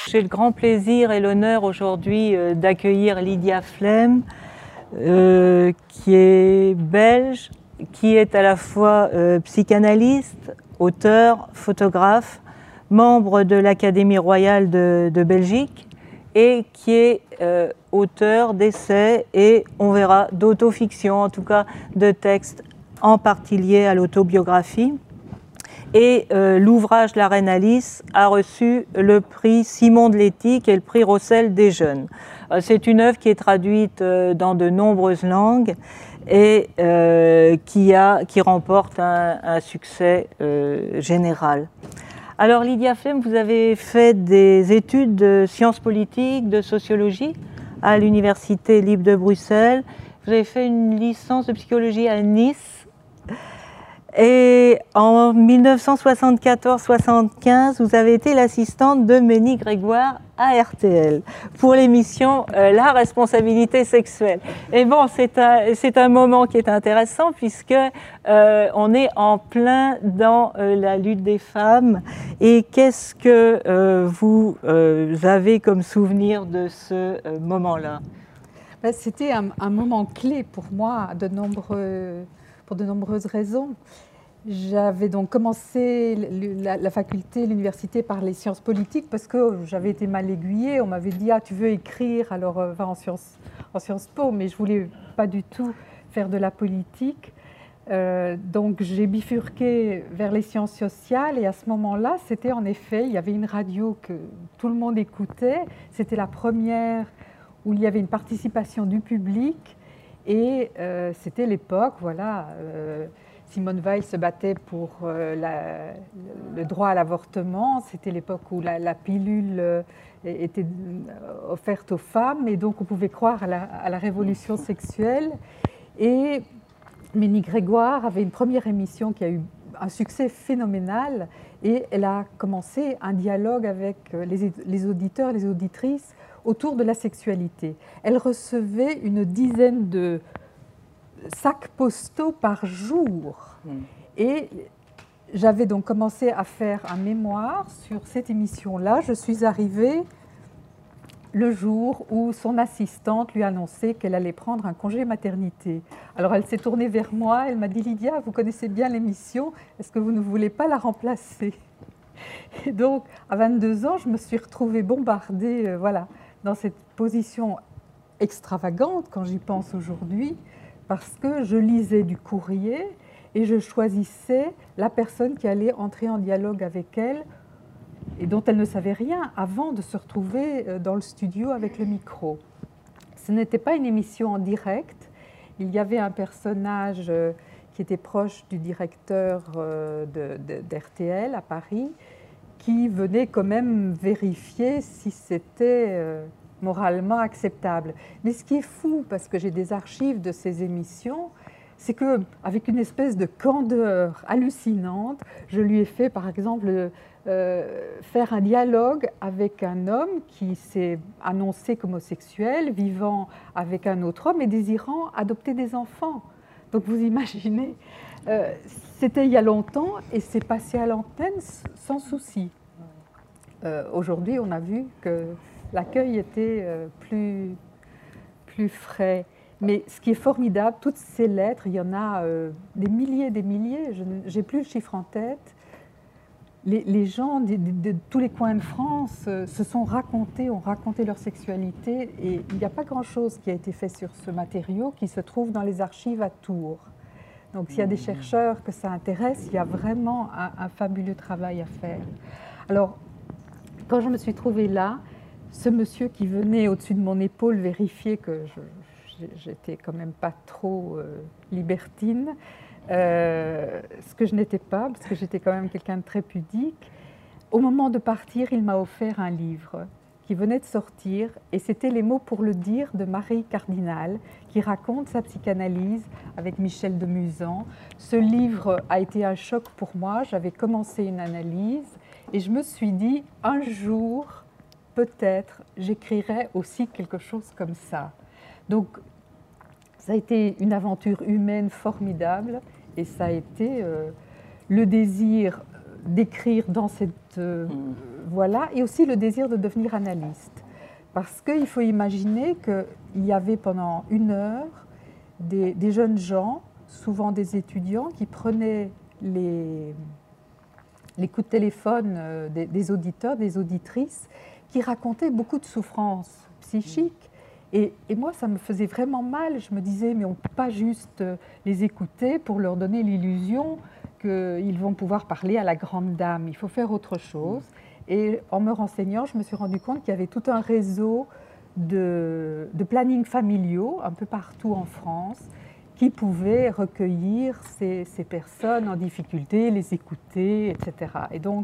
J'ai le grand plaisir et l'honneur aujourd'hui d'accueillir Lydia Flem, qui est belge, qui est à la fois psychanalyste, auteur, photographe, membre de l'Académie royale de Belgique et qui est auteur d'essais et, on verra, d'autofiction, en tout cas de textes en partie liés à l'autobiographie. Et l'ouvrage La Reine Alice a reçu le prix Simon de Léthy et le prix Rossel des jeunes. C'est une œuvre qui est traduite dans de nombreuses langues et qui remporte un succès général. Alors Lydia Flem, vous avez fait des études de sciences politiques, de sociologie à l'Université libre de Bruxelles. Vous avez fait une licence de psychologie à Nice. Et en 1974-75, vous avez été l'assistante de Ménie Grégoire à RTL pour l'émission La responsabilité sexuelle. Et bon, c'est un moment qui est intéressant puisque on est en plein dans la lutte des femmes. Et qu'est-ce que vous avez comme souvenir de ce moment-là? C'était un moment clé pour moi pour de nombreuses raisons. J'avais donc commencé la faculté, l'université par les sciences politiques parce que j'avais été mal aiguillée. On m'avait dit « Ah, tu veux écrire, alors va en Sciences Po », mais je ne voulais pas du tout faire de la politique. Donc j'ai bifurqué vers les sciences sociales et à ce moment-là, c'était en effet, il y avait une radio que tout le monde écoutait. C'était la première où il y avait une participation du public et c'était l'époque, voilà. Simone Veil se battait pour le droit à l'avortement. C'était l'époque où la pilule était offerte aux femmes et donc on pouvait croire à la révolution sexuelle. Et Ménie Grégoire avait une première émission qui a eu un succès phénoménal et elle a commencé un dialogue avec les auditeurs et les auditrices autour de la sexualité. Elle recevait une dizaine de sacs postaux par jour. Et j'avais donc commencé à faire un mémoire sur cette émission-là. Je suis arrivée le jour où son assistante lui annonçait qu'elle allait prendre un congé maternité. Alors elle s'est tournée vers moi, elle m'a dit « Lydia, vous connaissez bien l'émission, est-ce que vous ne voulez pas la remplacer ?» Et donc, à 22 ans, je me suis retrouvée bombardée voilà, dans cette position extravagante quand j'y pense aujourd'hui, parce que je lisais du courrier et je choisissais la personne qui allait entrer en dialogue avec elle et dont elle ne savait rien avant de se retrouver dans le studio avec le micro. Ce n'était pas une émission en direct, il y avait un personnage qui était proche du directeur d'RTL à Paris qui venait quand même vérifier si c'était moralement acceptable. Mais ce qui est fou, parce que j'ai des archives de ces émissions, c'est qu'avec une espèce de candeur hallucinante, je lui ai fait par exemple faire un dialogue avec un homme qui s'est annoncé comme homosexuel, vivant avec un autre homme et désirant adopter des enfants. Donc vous imaginez, c'était il y a longtemps et c'est passé à l'antenne sans souci. Aujourd'hui, on a vu que l'accueil était plus frais. Mais ce qui est formidable, toutes ces lettres, il y en a des milliers, je n'ai plus le chiffre en tête. Les gens de tous les coins de France se sont racontés, ont raconté leur sexualité et il n'y a pas grand-chose qui a été fait sur ce matériau qui se trouve dans les archives à Tours. Donc s'il y a des chercheurs que ça intéresse, il y a vraiment un fabuleux travail à faire. Alors, quand je me suis trouvée là, ce monsieur qui venait au-dessus de mon épaule vérifier que j'étais quand même pas trop libertine, ce que je n'étais pas, parce que j'étais quand même quelqu'un de très pudique. Au moment de partir, il m'a offert un livre qui venait de sortir, et c'était Les mots pour le dire de Marie Cardinal, qui raconte sa psychanalyse avec Michel de Musan. Ce livre a été un choc pour moi, j'avais commencé une analyse, et je me suis dit, un jour, peut-être, j'écrirai aussi quelque chose comme ça. Donc, ça a été une aventure humaine formidable, et ça a été le désir d'écrire dans cette voilà, et aussi le désir de devenir analyste. Parce qu'il faut imaginer qu'il y avait pendant 1 heure des jeunes gens, souvent des étudiants, qui prenaient les coups de téléphone des auditeurs, des auditrices, qui racontaient beaucoup de souffrances psychiques. Et moi, ça me faisait vraiment mal. Je me disais, mais on ne peut pas juste les écouter pour leur donner l'illusion qu'ils vont pouvoir parler à la grande dame. Il faut faire autre chose. Et en me renseignant, je me suis rendu compte qu'il y avait tout un réseau de planning familiaux un peu partout en France qui pouvaient recueillir ces personnes en difficulté, les écouter, etc. Et donc,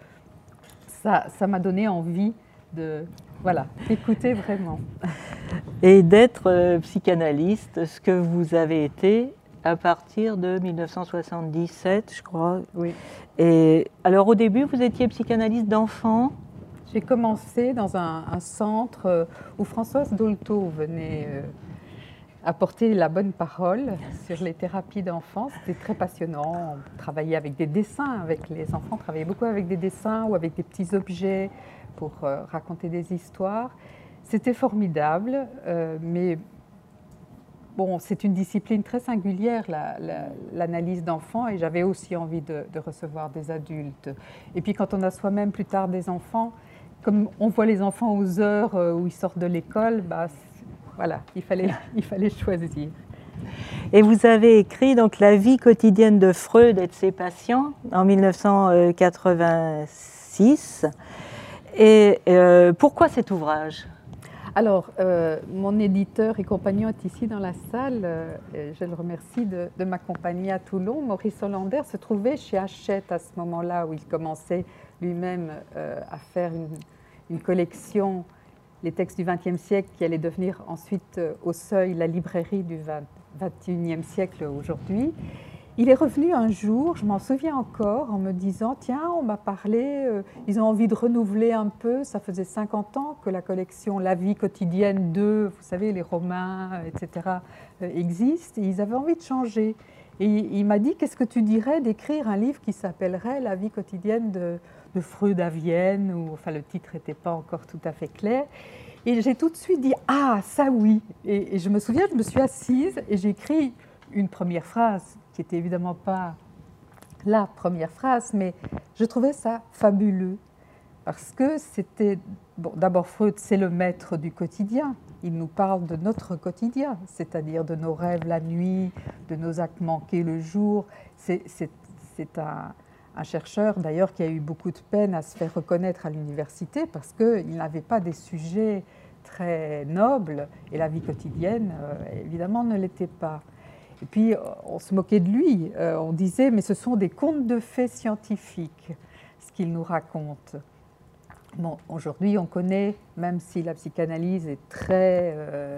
ça m'a donné envie d'écouter vraiment. Et d'être psychanalyste, ce que vous avez été à partir de 1977, je crois. Oui. Et alors au début, vous étiez psychanalyste d'enfants? J'ai commencé dans un centre où Françoise Dolto venait apporter la bonne parole sur les thérapies d'enfants. C'était très passionnant. On travaillait avec des dessins, avec les enfants, on travaillait beaucoup avec des dessins ou avec des petits objets pour raconter des histoires. C'était formidable, mais bon, c'est une discipline très singulière, l'analyse d'enfants, et j'avais aussi envie de recevoir des adultes. Et puis quand on a soi-même plus tard des enfants, comme on voit les enfants aux heures où ils sortent de l'école, voilà, il fallait choisir. Et vous avez écrit donc La vie quotidienne de Freud et de ses patients en 1986. Et pourquoi cet ouvrage ? Alors, mon éditeur et compagnon est ici dans la salle. Je le remercie de m'accompagner à Toulon. Maurice Hollander se trouvait chez Hachette à ce moment-là où il commençait lui-même à faire une collection, les textes du XXe siècle, qui allait devenir ensuite au Seuil la librairie du XXIe siècle aujourd'hui. Il est revenu un jour, je m'en souviens encore, en me disant « Tiens, on m'a parlé, ils ont envie de renouveler un peu, ça faisait 50 ans que la collection La vie quotidienne de, vous savez, les Romains, etc., existe, et ils avaient envie de changer. » Et il m'a dit « Qu'est-ce que tu dirais d'écrire un livre qui s'appellerait La vie quotidienne de Freud à Vienne ?» ou, enfin, le titre n'était pas encore tout à fait clair. Et j'ai tout de suite dit « Ah, ça oui !» Et je me souviens, je me suis assise et j'ai écrit une première phrase, qui n'était évidemment pas la première phrase, mais je trouvais ça fabuleux, parce que c'était, bon, d'abord Freud, c'est le maître du quotidien, il nous parle de notre quotidien, c'est-à-dire de nos rêves la nuit, de nos actes manqués le jour. C'est un chercheur d'ailleurs qui a eu beaucoup de peine à se faire reconnaître à l'université, parce qu'il n'avait pas des sujets très nobles, et la vie quotidienne, évidemment, ne l'était pas. Et puis, on se moquait de lui. On disait, mais ce sont des contes de faits scientifiques, ce qu'il nous raconte. Bon, aujourd'hui, on connaît, même si la psychanalyse est très,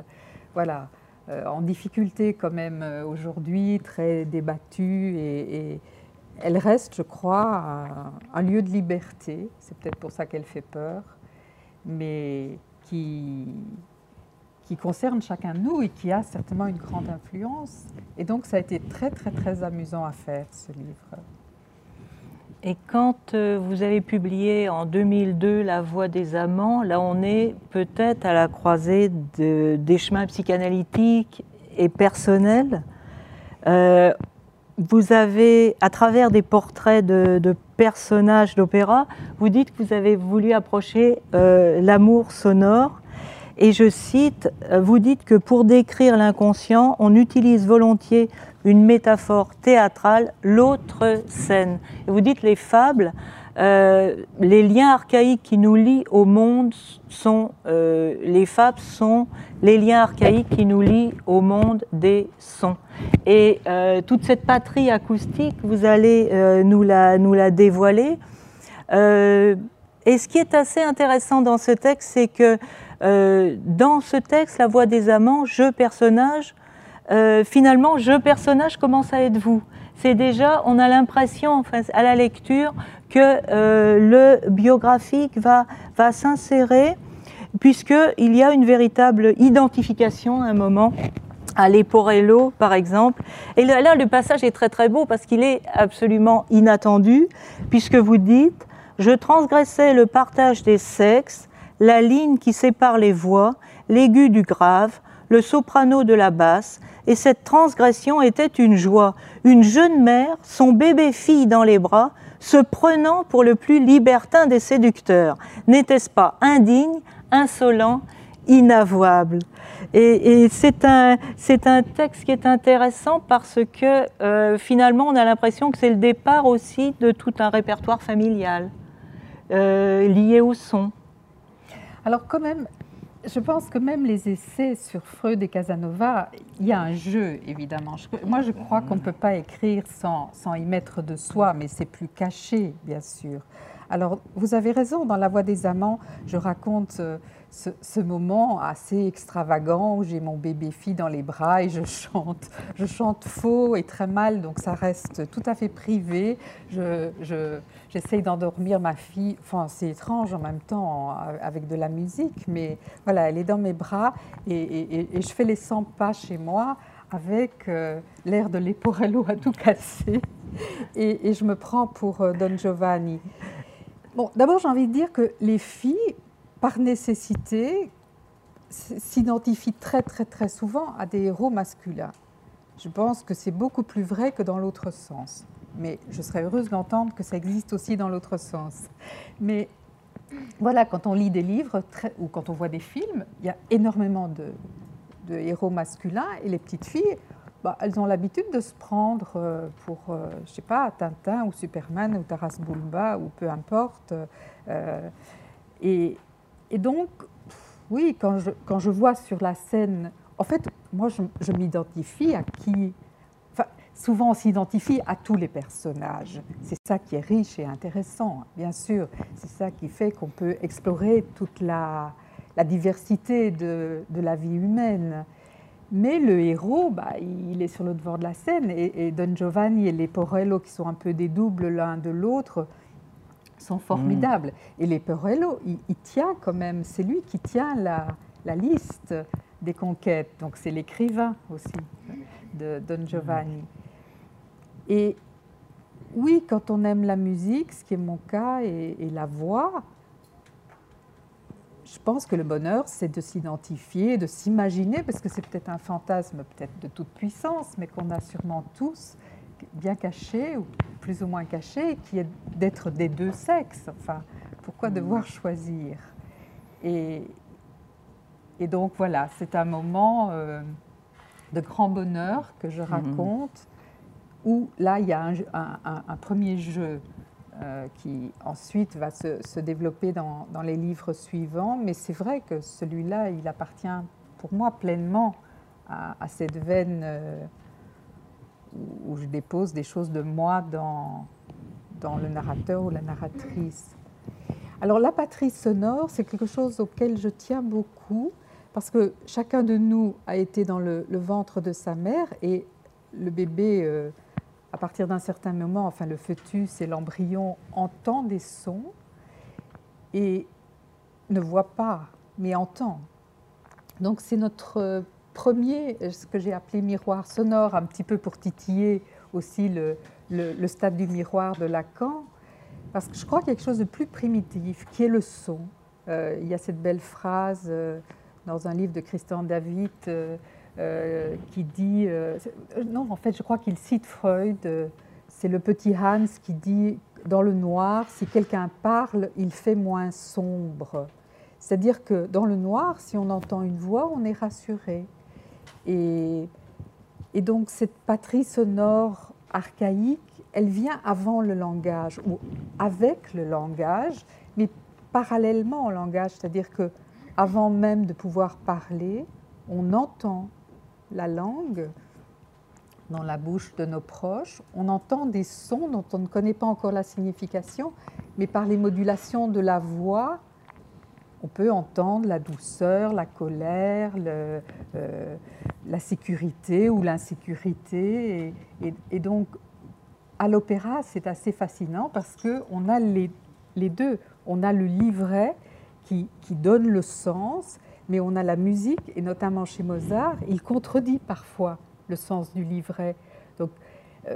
en difficulté quand même aujourd'hui, très débattue, et elle reste, je crois, un lieu de liberté. C'est peut-être pour ça qu'elle fait peur, mais qui concerne chacun de nous et qui a certainement une grande influence. Et donc, ça a été très, très, très amusant à faire, ce livre. Et quand vous avez publié en 2002 La Voix des amants, là, on est peut-être à la croisée des chemins psychanalytiques et personnels. Vous avez, à travers des portraits de personnages d'opéra, vous dites que vous avez voulu approcher l'amour sonore. Et je cite, vous dites que pour décrire l'inconscient, on utilise volontiers une métaphore théâtrale, l'autre scène. Et vous dites les fables, les liens archaïques qui nous lient au monde sont, les fables sont les liens archaïques qui nous lient au monde des sons. Et toute cette patrie acoustique, vous allez nous la dévoiler. Et ce qui est assez intéressant dans ce texte, c'est que dans ce texte, La Voix des amants, je personnage, finalement, je personnage commence à être vous. C'est déjà, on a l'impression, enfin, à la lecture, que le biographique va s'insérer, puisqu'il y a une véritable identification à un moment, à Leporello, par exemple. Et là, le passage est très très beau, parce qu'il est absolument inattendu, puisque vous dites Je transgressais le partage des sexes, la ligne qui sépare les voix, l'aigu du grave, le soprano de la basse, et cette transgression était une joie. Une jeune mère, son bébé-fille dans les bras, se prenant pour le plus libertin des séducteurs. N'était-ce pas indigne, insolent, inavouable? Et c'est un texte qui est intéressant parce que finalement on a l'impression que c'est le départ aussi de tout un répertoire familial lié au son. Alors quand même, je pense que même les essais sur Freud et Casanova, il y a un jeu évidemment. Moi je crois qu'on ne peut pas écrire sans y mettre de soi, mais c'est plus caché bien sûr. Alors vous avez raison, dans La Voix des amants, je raconte ce moment assez extravagant où j'ai mon bébé-fille dans les bras et je chante faux et très mal, donc ça reste tout à fait privé. J'essaye d'endormir ma fille, enfin c'est étrange en même temps avec de la musique, mais voilà, elle est dans mes bras et je fais les 100 pas chez moi avec l'air de Leporello à tout casser et je me prends pour Don Giovanni. Bon, d'abord j'ai envie de dire que les filles, par nécessité, s'identifient très très très souvent à des héros masculins. Je pense que c'est beaucoup plus vrai que dans l'autre sens. Mais je serais heureuse d'entendre que ça existe aussi dans l'autre sens. Mais voilà, quand on lit des livres ou quand on voit des films, il y a énormément de héros masculins et les petites filles, elles ont l'habitude de se prendre pour, je sais pas, Tintin ou Superman ou Taras Bulba ou peu importe. Et donc, oui, quand je vois sur la scène, en fait, moi, je m'identifie à qui... Enfin, souvent, on s'identifie à tous les personnages. C'est ça qui est riche et intéressant, bien sûr. C'est ça qui fait qu'on peut explorer toute la diversité de la vie humaine. Mais le héros, il est sur le devant de la scène. Et Don Giovanni et Leporello, qui sont un peu des doubles l'un de l'autre, sont formidables. Et Leporello, il tient quand même, c'est lui qui tient la liste des conquêtes. Donc c'est l'écrivain aussi de Don Giovanni. Et oui, quand on aime la musique, ce qui est mon cas, et la voix, je pense que le bonheur, c'est de s'identifier, de s'imaginer, parce que c'est peut-être un fantasme, peut-être de toute puissance, mais qu'on a sûrement tous, bien caché, ou plus ou moins caché, qui est d'être des deux sexes. Enfin, pourquoi devoir choisir? Et donc voilà, c'est un moment de grand bonheur que je raconte, où là, il y a un premier jeu qui ensuite va se développer dans les livres suivants. Mais c'est vrai que celui-là, il appartient pour moi pleinement à cette veine où je dépose des choses de moi dans le narrateur ou la narratrice. Alors la patrie sonore, c'est quelque chose auquel je tiens beaucoup, parce que chacun de nous a été dans le ventre de sa mère, et le bébé, à partir d'un certain moment, enfin le fœtus et l'embryon, entend des sons et ne voit pas, mais entend. Donc c'est notre premier, ce que j'ai appelé miroir sonore, un petit peu pour titiller aussi le stade du miroir de Lacan, parce que je crois qu'il y a quelque chose de plus primitif, qui est le son. Il y a cette belle phrase dans un livre de Christian David qui dit... non, en fait, je crois qu'il cite Freud. C'est le petit Hans qui dit, dans le noir, si quelqu'un parle, il fait moins sombre. C'est-à-dire que dans le noir, si on entend une voix, on est rassuré. Et donc, cette patrie sonore archaïque, elle vient avant le langage, ou avec le langage, mais parallèlement au langage. C'est-à-dire qu'avant même de pouvoir parler, on entend la langue dans la bouche de nos proches, on entend des sons dont on ne connaît pas encore la signification, mais par les modulations de la voix, on peut entendre la douceur, la colère, la sécurité ou l'insécurité. Et donc, à l'opéra, c'est assez fascinant parce qu'on a les deux. On a le livret qui donne le sens, mais on a la musique, et notamment chez Mozart, il contredit parfois le sens du livret. Donc,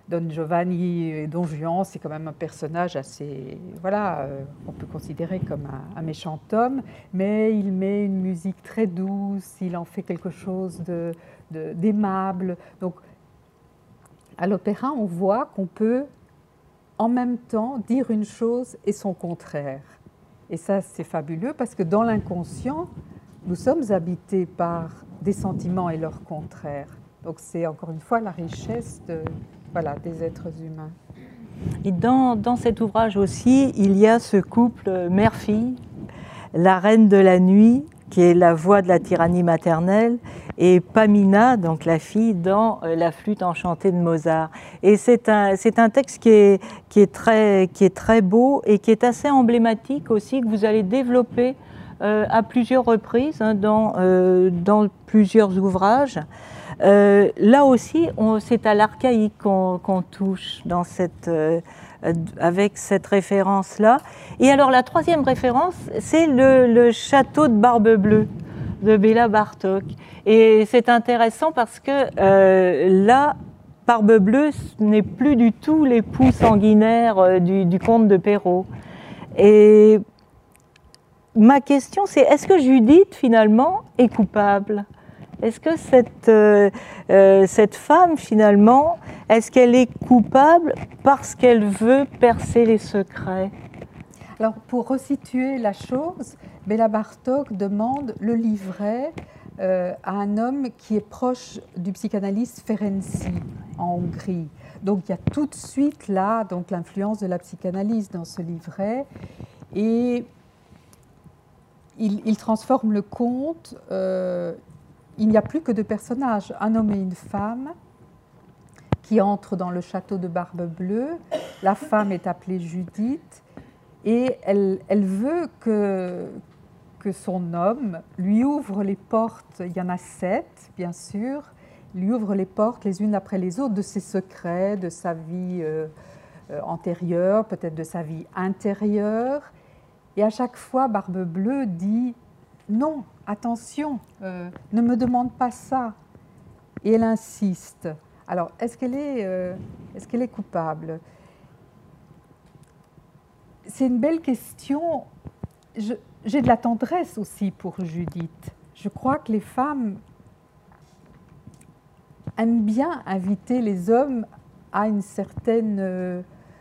Don Giovanni et Don Juan, c'est quand même un personnage assez, voilà, on peut considérer comme un méchant homme, mais il met une musique très douce, il en fait quelque chose d'aimable. Donc, à l'opéra, on voit qu'on peut en même temps dire une chose et son contraire. Et ça, c'est fabuleux parce que dans l'inconscient, nous sommes habités par des sentiments et leurs contraires. Donc, c'est encore une fois la richesse voilà, des êtres humains. Et dans cet ouvrage aussi, il y a ce couple mère-fille, la reine de la nuit, qui est la voix de la tyrannie maternelle, et Pamina, donc la fille, dans La flûte enchantée de Mozart. Et c'est un texte qui est très beau et qui est assez emblématique aussi, que vous allez développer à plusieurs reprises hein, dans plusieurs ouvrages. Là aussi, c'est à l'archaïque qu'on touche dans avec cette référence-là. Et alors la troisième référence, c'est le château de Barbe-Bleue de Béla Bartók. Et c'est intéressant parce que là, Barbe-Bleue, ce n'est plus du tout l'époux sanguinaire du comte de Perrault. Et ma question, c'est est-ce que Judith, finalement, est coupable ? Est-ce que cette femme, finalement, est-ce qu'elle est coupable parce qu'elle veut percer les secrets ? Alors, pour resituer la chose, Béla Bartók demande le livret à un homme qui est proche du psychanalyste Ferenczi en Hongrie. Donc, il y a tout de suite là donc, l'influence de la psychanalyse dans ce livret. Et il transforme le conte. Il n'y a plus que deux personnages, un homme et une femme, qui entrent dans le château de Barbe-Bleue. La femme est appelée Judith et elle veut que son homme lui ouvre les portes, il y en a 7 bien sûr, lui ouvre les portes les unes après les autres de ses secrets, de sa vie antérieure, peut-être de sa vie intérieure. Et à chaque fois, Barbe-Bleue dit « Non, attention, ne me demande pas ça ». Et elle insiste. Alors, est-ce qu'elle est coupable ? C'est une belle question. J'ai de la tendresse aussi pour Judith. Je crois que les femmes aiment bien inviter les hommes à une certaine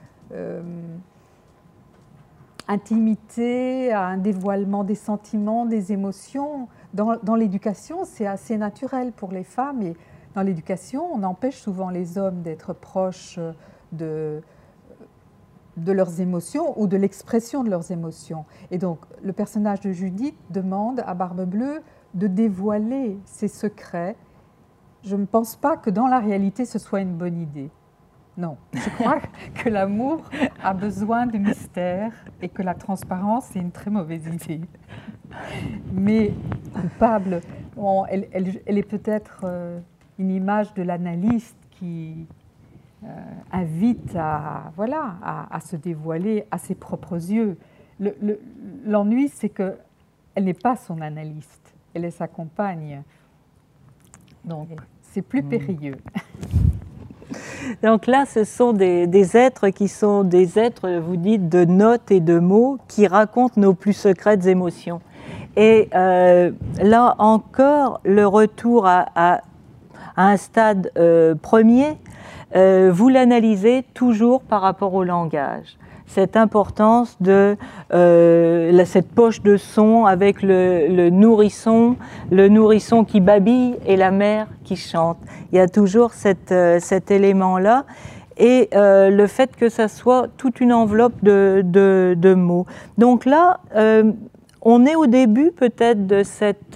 intimité, à un dévoilement des sentiments, des émotions. Dans l'éducation, c'est assez naturel pour les femmes. Et dans l'éducation, on empêche souvent les hommes d'être proches de leurs émotions ou de l'expression de leurs émotions. Et donc, le personnage de Judith demande à Barbe-Bleue de dévoiler ses secrets. Je ne pense pas que dans la réalité, ce soit une bonne idée. Non, je crois que l'amour a besoin de mystère et que la transparence est une très mauvaise idée. Mais coupable, bon, elle est peut-être une image de l'analyste qui invite à se dévoiler à ses propres yeux. L'ennui, c'est qu'elle n'est pas son analyste, elle est sa compagne. Donc, c'est plus périlleux. Donc là, ce sont des êtres qui sont des êtres, vous dites, de notes et de mots qui racontent nos plus secrètes émotions. Et là encore, le retour à un stade premier, vous l'analysez toujours par rapport au langage. Cette importance de cette poche de son avec le nourrisson qui babille et la mère qui chante. Il y a toujours cet élément-là et le fait que ça soit toute une enveloppe de mots. Donc là, on est au début peut-être de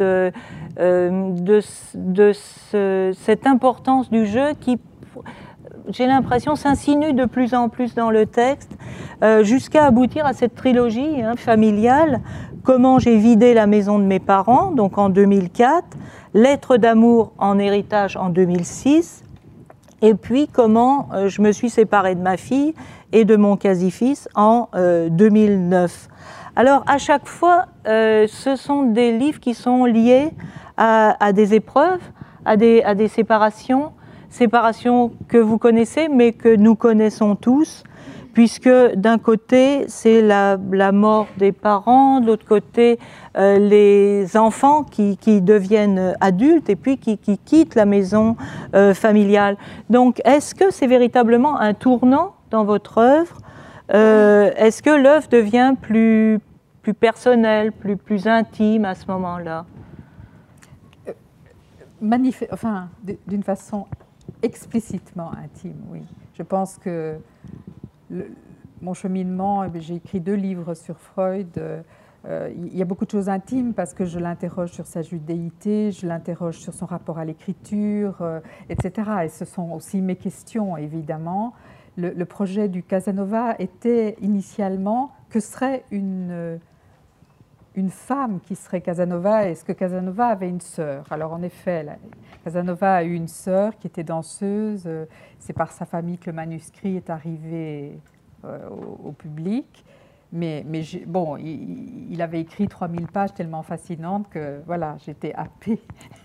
cette importance du jeu qui, j'ai l'impression, s'insinue de plus en plus dans le texte, jusqu'à aboutir à cette trilogie familiale, Comment j'ai vidé la maison de mes parents, donc en 2004, Lettres d'amour en héritage en 2006, et puis Comment je me suis séparée de ma fille et de mon quasi-fils en 2009. Alors à chaque fois, ce sont des livres qui sont liés à des épreuves, à des séparations, séparation que vous connaissez, mais que nous connaissons tous, puisque d'un côté, c'est la mort des parents, de l'autre côté, les enfants qui deviennent adultes et puis qui quittent la maison familiale. Donc, est-ce que c'est véritablement un tournant dans votre œuvre? Est-ce que l'œuvre devient plus personnelle, plus intime à ce moment-là? Enfin, d'une façon explicitement intime, oui. Je pense que mon cheminement, j'ai écrit 2 livres sur Freud. Il y a beaucoup de choses intimes parce que je l'interroge sur sa judéité, je l'interroge sur son rapport à l'écriture, etc. Et ce sont aussi mes questions, évidemment. Le projet du Casanova était initialement que serait une femme qui serait Casanova. Est-ce que Casanova avait une sœur? Alors en effet, Casanova a eu une sœur qui était danseuse. C'est par sa famille que le manuscrit est arrivé au public. Mais bon, il avait écrit 3000 pages tellement fascinantes que voilà, j'étais happée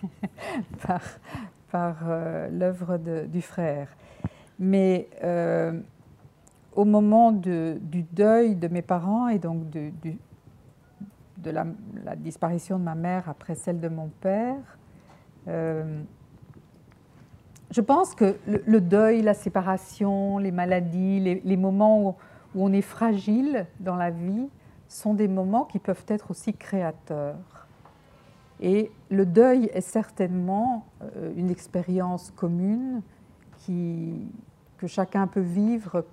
par l'œuvre du frère. Mais au moment du deuil de mes parents et donc de la disparition de ma mère après celle de mon père, je pense que le deuil, la séparation, les maladies, les moments où on est fragile dans la vie sont des moments qui peuvent être aussi créateurs. Et le deuil est certainement une expérience commune que chacun peut vivre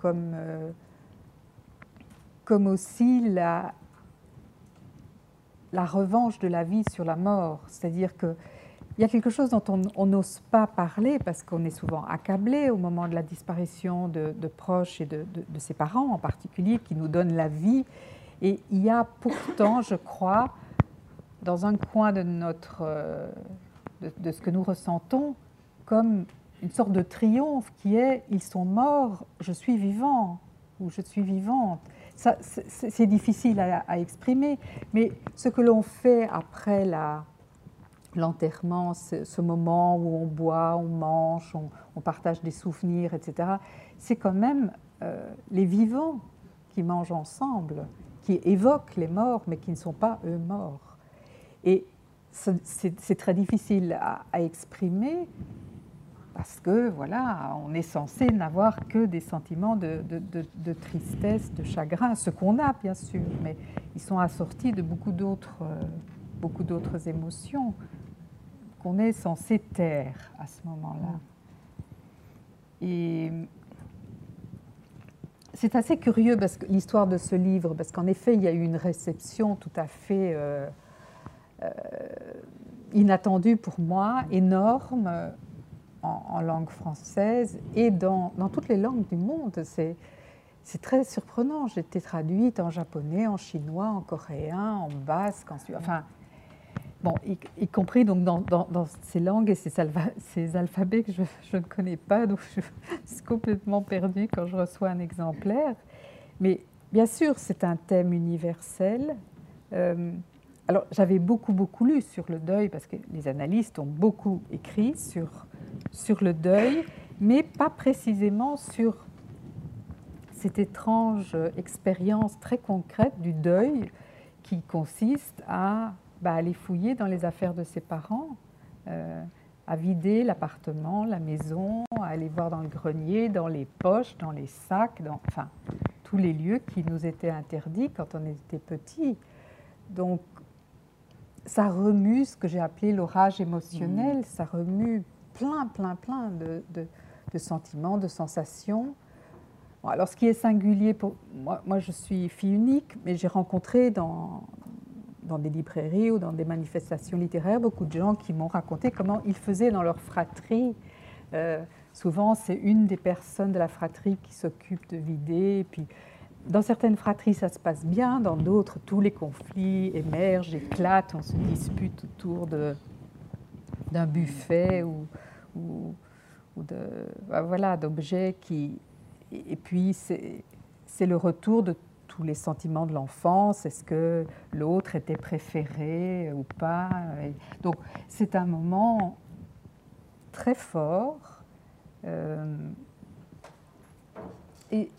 comme aussi la revanche de la vie sur la mort. C'est-à-dire qu'il y a quelque chose dont on n'ose pas parler parce qu'on est souvent accablé au moment de la disparition de proches et de ses parents en particulier qui nous donnent la vie. Et il y a pourtant, je crois, dans un coin de ce que nous ressentons, comme une sorte de triomphe qui est « ils sont morts, je suis vivant » ou « je suis vivante ». C'est difficile à exprimer, mais ce que l'on fait après l'enterrement, ce moment où on boit, on mange, on partage des souvenirs, etc., c'est quand même les vivants qui mangent ensemble, qui évoquent les morts, mais qui ne sont pas eux morts. Et c'est très difficile à exprimer, parce que, voilà, on est censé n'avoir que des sentiments de tristesse, de chagrin, ce qu'on a, bien sûr, mais ils sont assortis de beaucoup d'autres émotions qu'on est censé taire à ce moment-là. Et c'est assez curieux, parce que l'histoire de ce livre, parce qu'en effet, il y a eu une réception tout à fait inattendue pour moi, énorme, en langue française et dans toutes les langues du monde. C'est très surprenant. J'ai été traduite en japonais, en chinois, en coréen, en basque, enfin, bon, y compris donc dans ces langues et ces alphabets que je ne connais pas, donc je suis complètement perdue quand je reçois un exemplaire. Mais bien sûr, c'est un thème universel. Alors, j'avais beaucoup lu sur le deuil, parce que les analystes ont beaucoup écrit sur le deuil, mais pas précisément sur cette étrange expérience très concrète du deuil qui consiste à aller fouiller dans les affaires de ses parents, à vider l'appartement, la maison, à aller voir dans le grenier, dans les poches, dans les sacs, enfin, tous les lieux qui nous étaient interdits quand on était petit. Donc, ça remue ce que j'ai appelé l'orage émotionnel, ça remue plein de sentiments, de sensations. Bon, alors, ce qui est singulier pour moi, je suis fille unique, mais j'ai rencontré dans des librairies ou dans des manifestations littéraires beaucoup de gens qui m'ont raconté comment ils faisaient dans leur fratrie. Souvent, c'est une des personnes de la fratrie qui s'occupe de vider. Et puis, dans certaines fratries, ça se passe bien. Dans d'autres, tous les conflits émergent, éclatent. On se dispute autour d'un buffet ou d'objets qui... Et puis, c'est le retour de tous les sentiments de l'enfance. Est-ce que l'autre était préféré ou pas? Et donc, c'est un moment très fort Et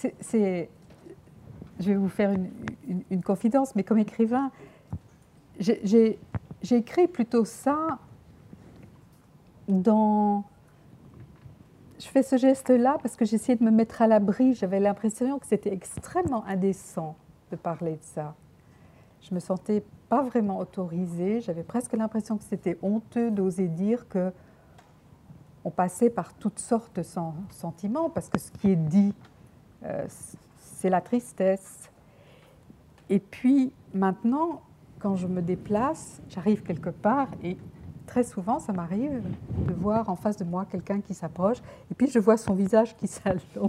je vais vous faire une confidence, mais comme écrivain, j'ai écrit plutôt ça dans... Je fais ce geste-là parce que j'essayais de me mettre à l'abri. J'avais l'impression que c'était extrêmement indécent de parler de ça. Je ne me sentais pas vraiment autorisée. J'avais presque l'impression que c'était honteux d'oser dire qu'on passait par toutes sortes de sentiments, parce que ce qui est dit, c'est la tristesse. Et puis maintenant, quand je me déplace, j'arrive quelque part et très souvent, ça m'arrive de voir en face de moi quelqu'un qui s'approche et puis je vois son visage qui s'allonge.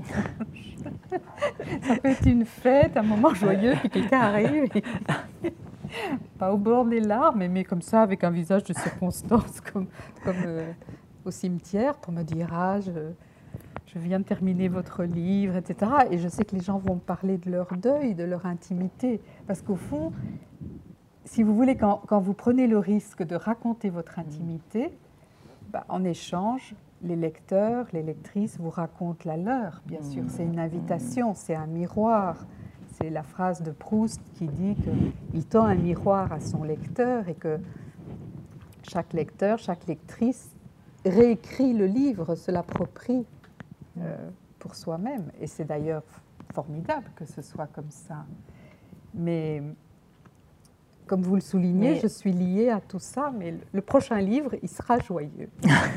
Ça peut être une fête, un moment joyeux, puis quelqu'un arrive, pas au bord des larmes, mais comme ça, avec un visage de circonstance, comme au cimetière, pour me dire « Ah, je viens de terminer votre livre, etc. » Et je sais que les gens vont me parler de leur deuil, de leur intimité, parce qu'au fond, si vous voulez, quand vous prenez le risque de raconter votre intimité, en échange, les lecteurs, les lectrices vous racontent la leur, bien sûr. C'est une invitation, c'est un miroir. C'est la phrase de Proust qui dit qu'il tend un miroir à son lecteur et que chaque lecteur, chaque lectrice réécrit le livre, se l'approprie pour soi-même. Et c'est d'ailleurs formidable que ce soit comme ça. Mais... Comme vous le soulignez, je suis liée à tout ça, mais le prochain livre, il sera joyeux.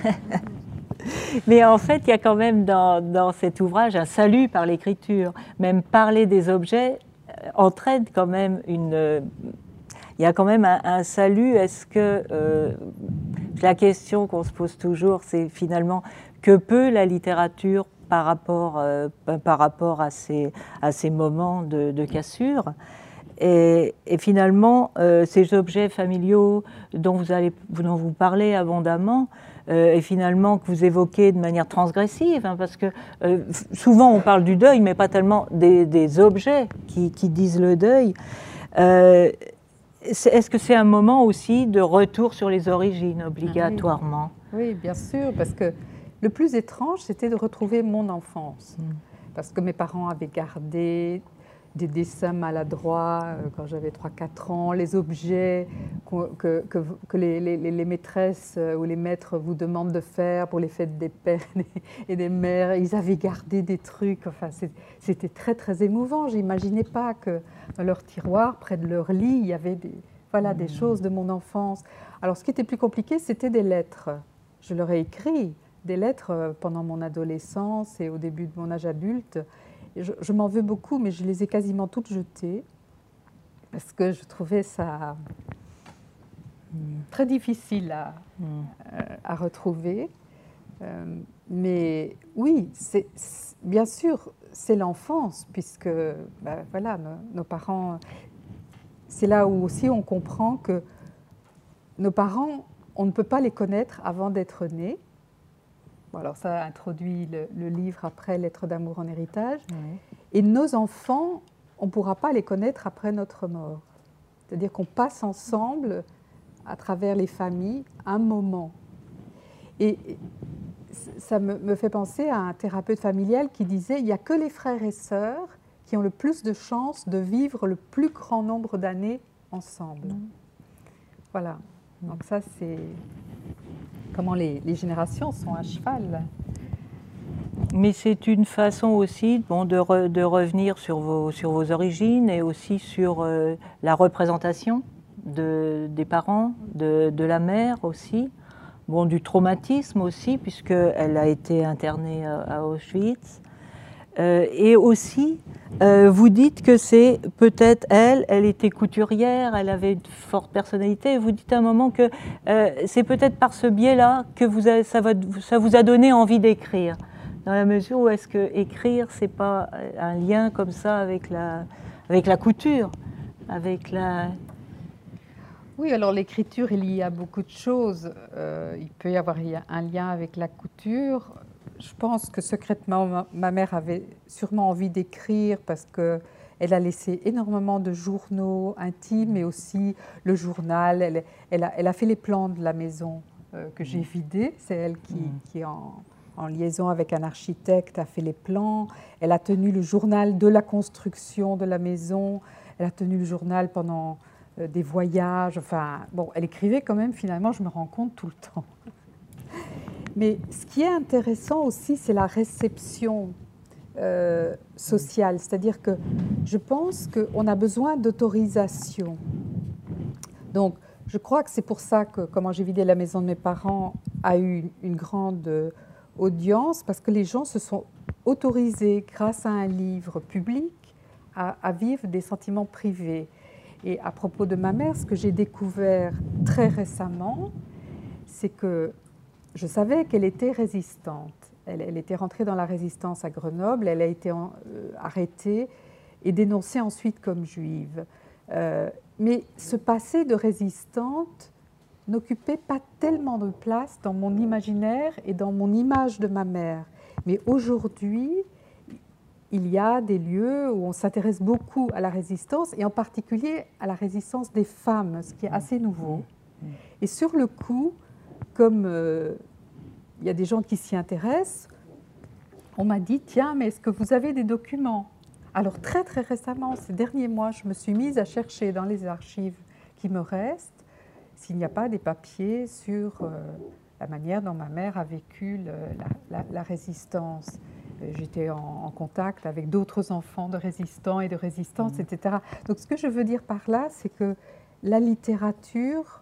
Mais en fait, il y a quand même dans cet ouvrage un salut par l'écriture. Même parler des objets entraîne quand même il y a quand même un salut. Est-ce que la question qu'on se pose toujours, c'est finalement que peut la littérature par rapport à ces moments de cassure? Et finalement, ces objets familiaux dont vous parlez abondamment, et finalement que vous évoquez de manière transgressive, parce que souvent on parle du deuil, mais pas tellement des objets qui disent le deuil. Est-ce que c'est un moment aussi de retour sur les origines, obligatoirement? Oui, bien sûr, parce que le plus étrange, c'était de retrouver mon enfance. Parce que mes parents avaient gardé des dessins maladroits quand j'avais 3-4 ans, les objets que les maîtresses ou les maîtres vous demandent de faire pour les fêtes des pères et des mères. Ils avaient gardé des trucs, enfin, c'était très très émouvant. Je n'imaginais pas que dans leur tiroir, près de leur lit, il y avait des choses de mon enfance. Alors ce qui était plus compliqué, c'était des lettres. Je leur ai écrit des lettres pendant mon adolescence et au début de mon âge adulte. Je m'en veux beaucoup, mais je les ai quasiment toutes jetées parce que je trouvais ça très difficile à retrouver. Mais oui, bien sûr, c'est l'enfance, puisque voilà, nos parents, c'est là où aussi on comprend que nos parents, on ne peut pas les connaître avant d'être nés. Bon, alors ça introduit le livre après Lettres d'amour en héritage. Oui. Et nos enfants, on ne pourra pas les connaître après notre mort. C'est-à-dire qu'on passe ensemble, à travers les familles, un moment. Et ça me fait penser à un thérapeute familial qui disait « Il n'y a que les frères et sœurs qui ont le plus de chances de vivre le plus grand nombre d'années ensemble. » Voilà. Donc ça, c'est comment les générations sont à cheval. Mais c'est une façon aussi de revenir sur vos origines et aussi sur la représentation des parents, de la mère aussi, du traumatisme aussi, puisqu'elle a été internée à Auschwitz. Et aussi, vous dites que c'est peut-être elle était couturière, elle avait une forte personnalité, et vous dites à un moment que c'est peut-être par ce biais-là que ça vous a donné envie d'écrire, dans la mesure où est-ce que écrire, c'est pas un lien comme ça avec la couture, avec la... Oui, alors l'écriture est liée à beaucoup de choses. Il peut y avoir un lien avec la couture. Je pense que secrètement, ma mère avait sûrement envie d'écrire parce qu'elle a laissé énormément de journaux intimes, mais aussi le journal. Elle a fait les plans de la maison que j'ai vidée. C'est elle qui en liaison avec un architecte, a fait les plans. Elle a tenu le journal de la construction de la maison. Elle a tenu le journal pendant des voyages. Enfin, bon, elle écrivait quand même, finalement, je me rends compte, tout le temps. Mais ce qui est intéressant aussi, c'est la réception sociale. C'est-à-dire que je pense qu'on a besoin d'autorisation. Donc, je crois que c'est pour ça que Comment j'ai vidé la maison de mes parents a eu une grande audience, parce que les gens se sont autorisés, grâce à un livre public, à vivre des sentiments privés. Et à propos de ma mère, ce que j'ai découvert très récemment, c'est que je savais qu'elle était résistante. Elle était rentrée dans la résistance à Grenoble, elle a été arrêtée et dénoncée ensuite comme juive. Mais ce passé de résistante n'occupait pas tellement de place dans mon imaginaire et dans mon image de ma mère. Mais aujourd'hui, il y a des lieux où on s'intéresse beaucoup à la résistance, et en particulier à la résistance des femmes, ce qui est assez nouveau. Et sur le coup, comme il y a des gens qui s'y intéressent, on m'a dit, tiens, mais est-ce que vous avez des documents ? Alors très très récemment, ces derniers mois, je me suis mise à chercher dans les archives qui me restent s'il n'y a pas des papiers sur la manière dont ma mère a vécu la résistance. J'étais en contact avec d'autres enfants de résistants et de résistantes, etc. Donc ce que je veux dire par là, c'est que la littérature,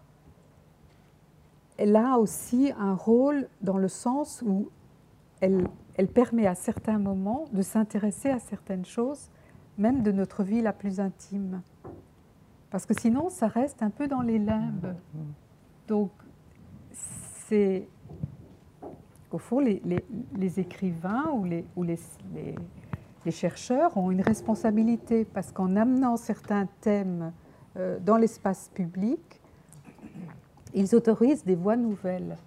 elle a aussi un rôle dans le sens où elle permet à certains moments de s'intéresser à certaines choses, même de notre vie la plus intime. Parce que sinon, ça reste un peu dans les limbes. Donc, c'est... Au fond, les écrivains ou les chercheurs ont une responsabilité, parce qu'en amenant certains thèmes dans l'espace public, ils autorisent des voix nouvelles.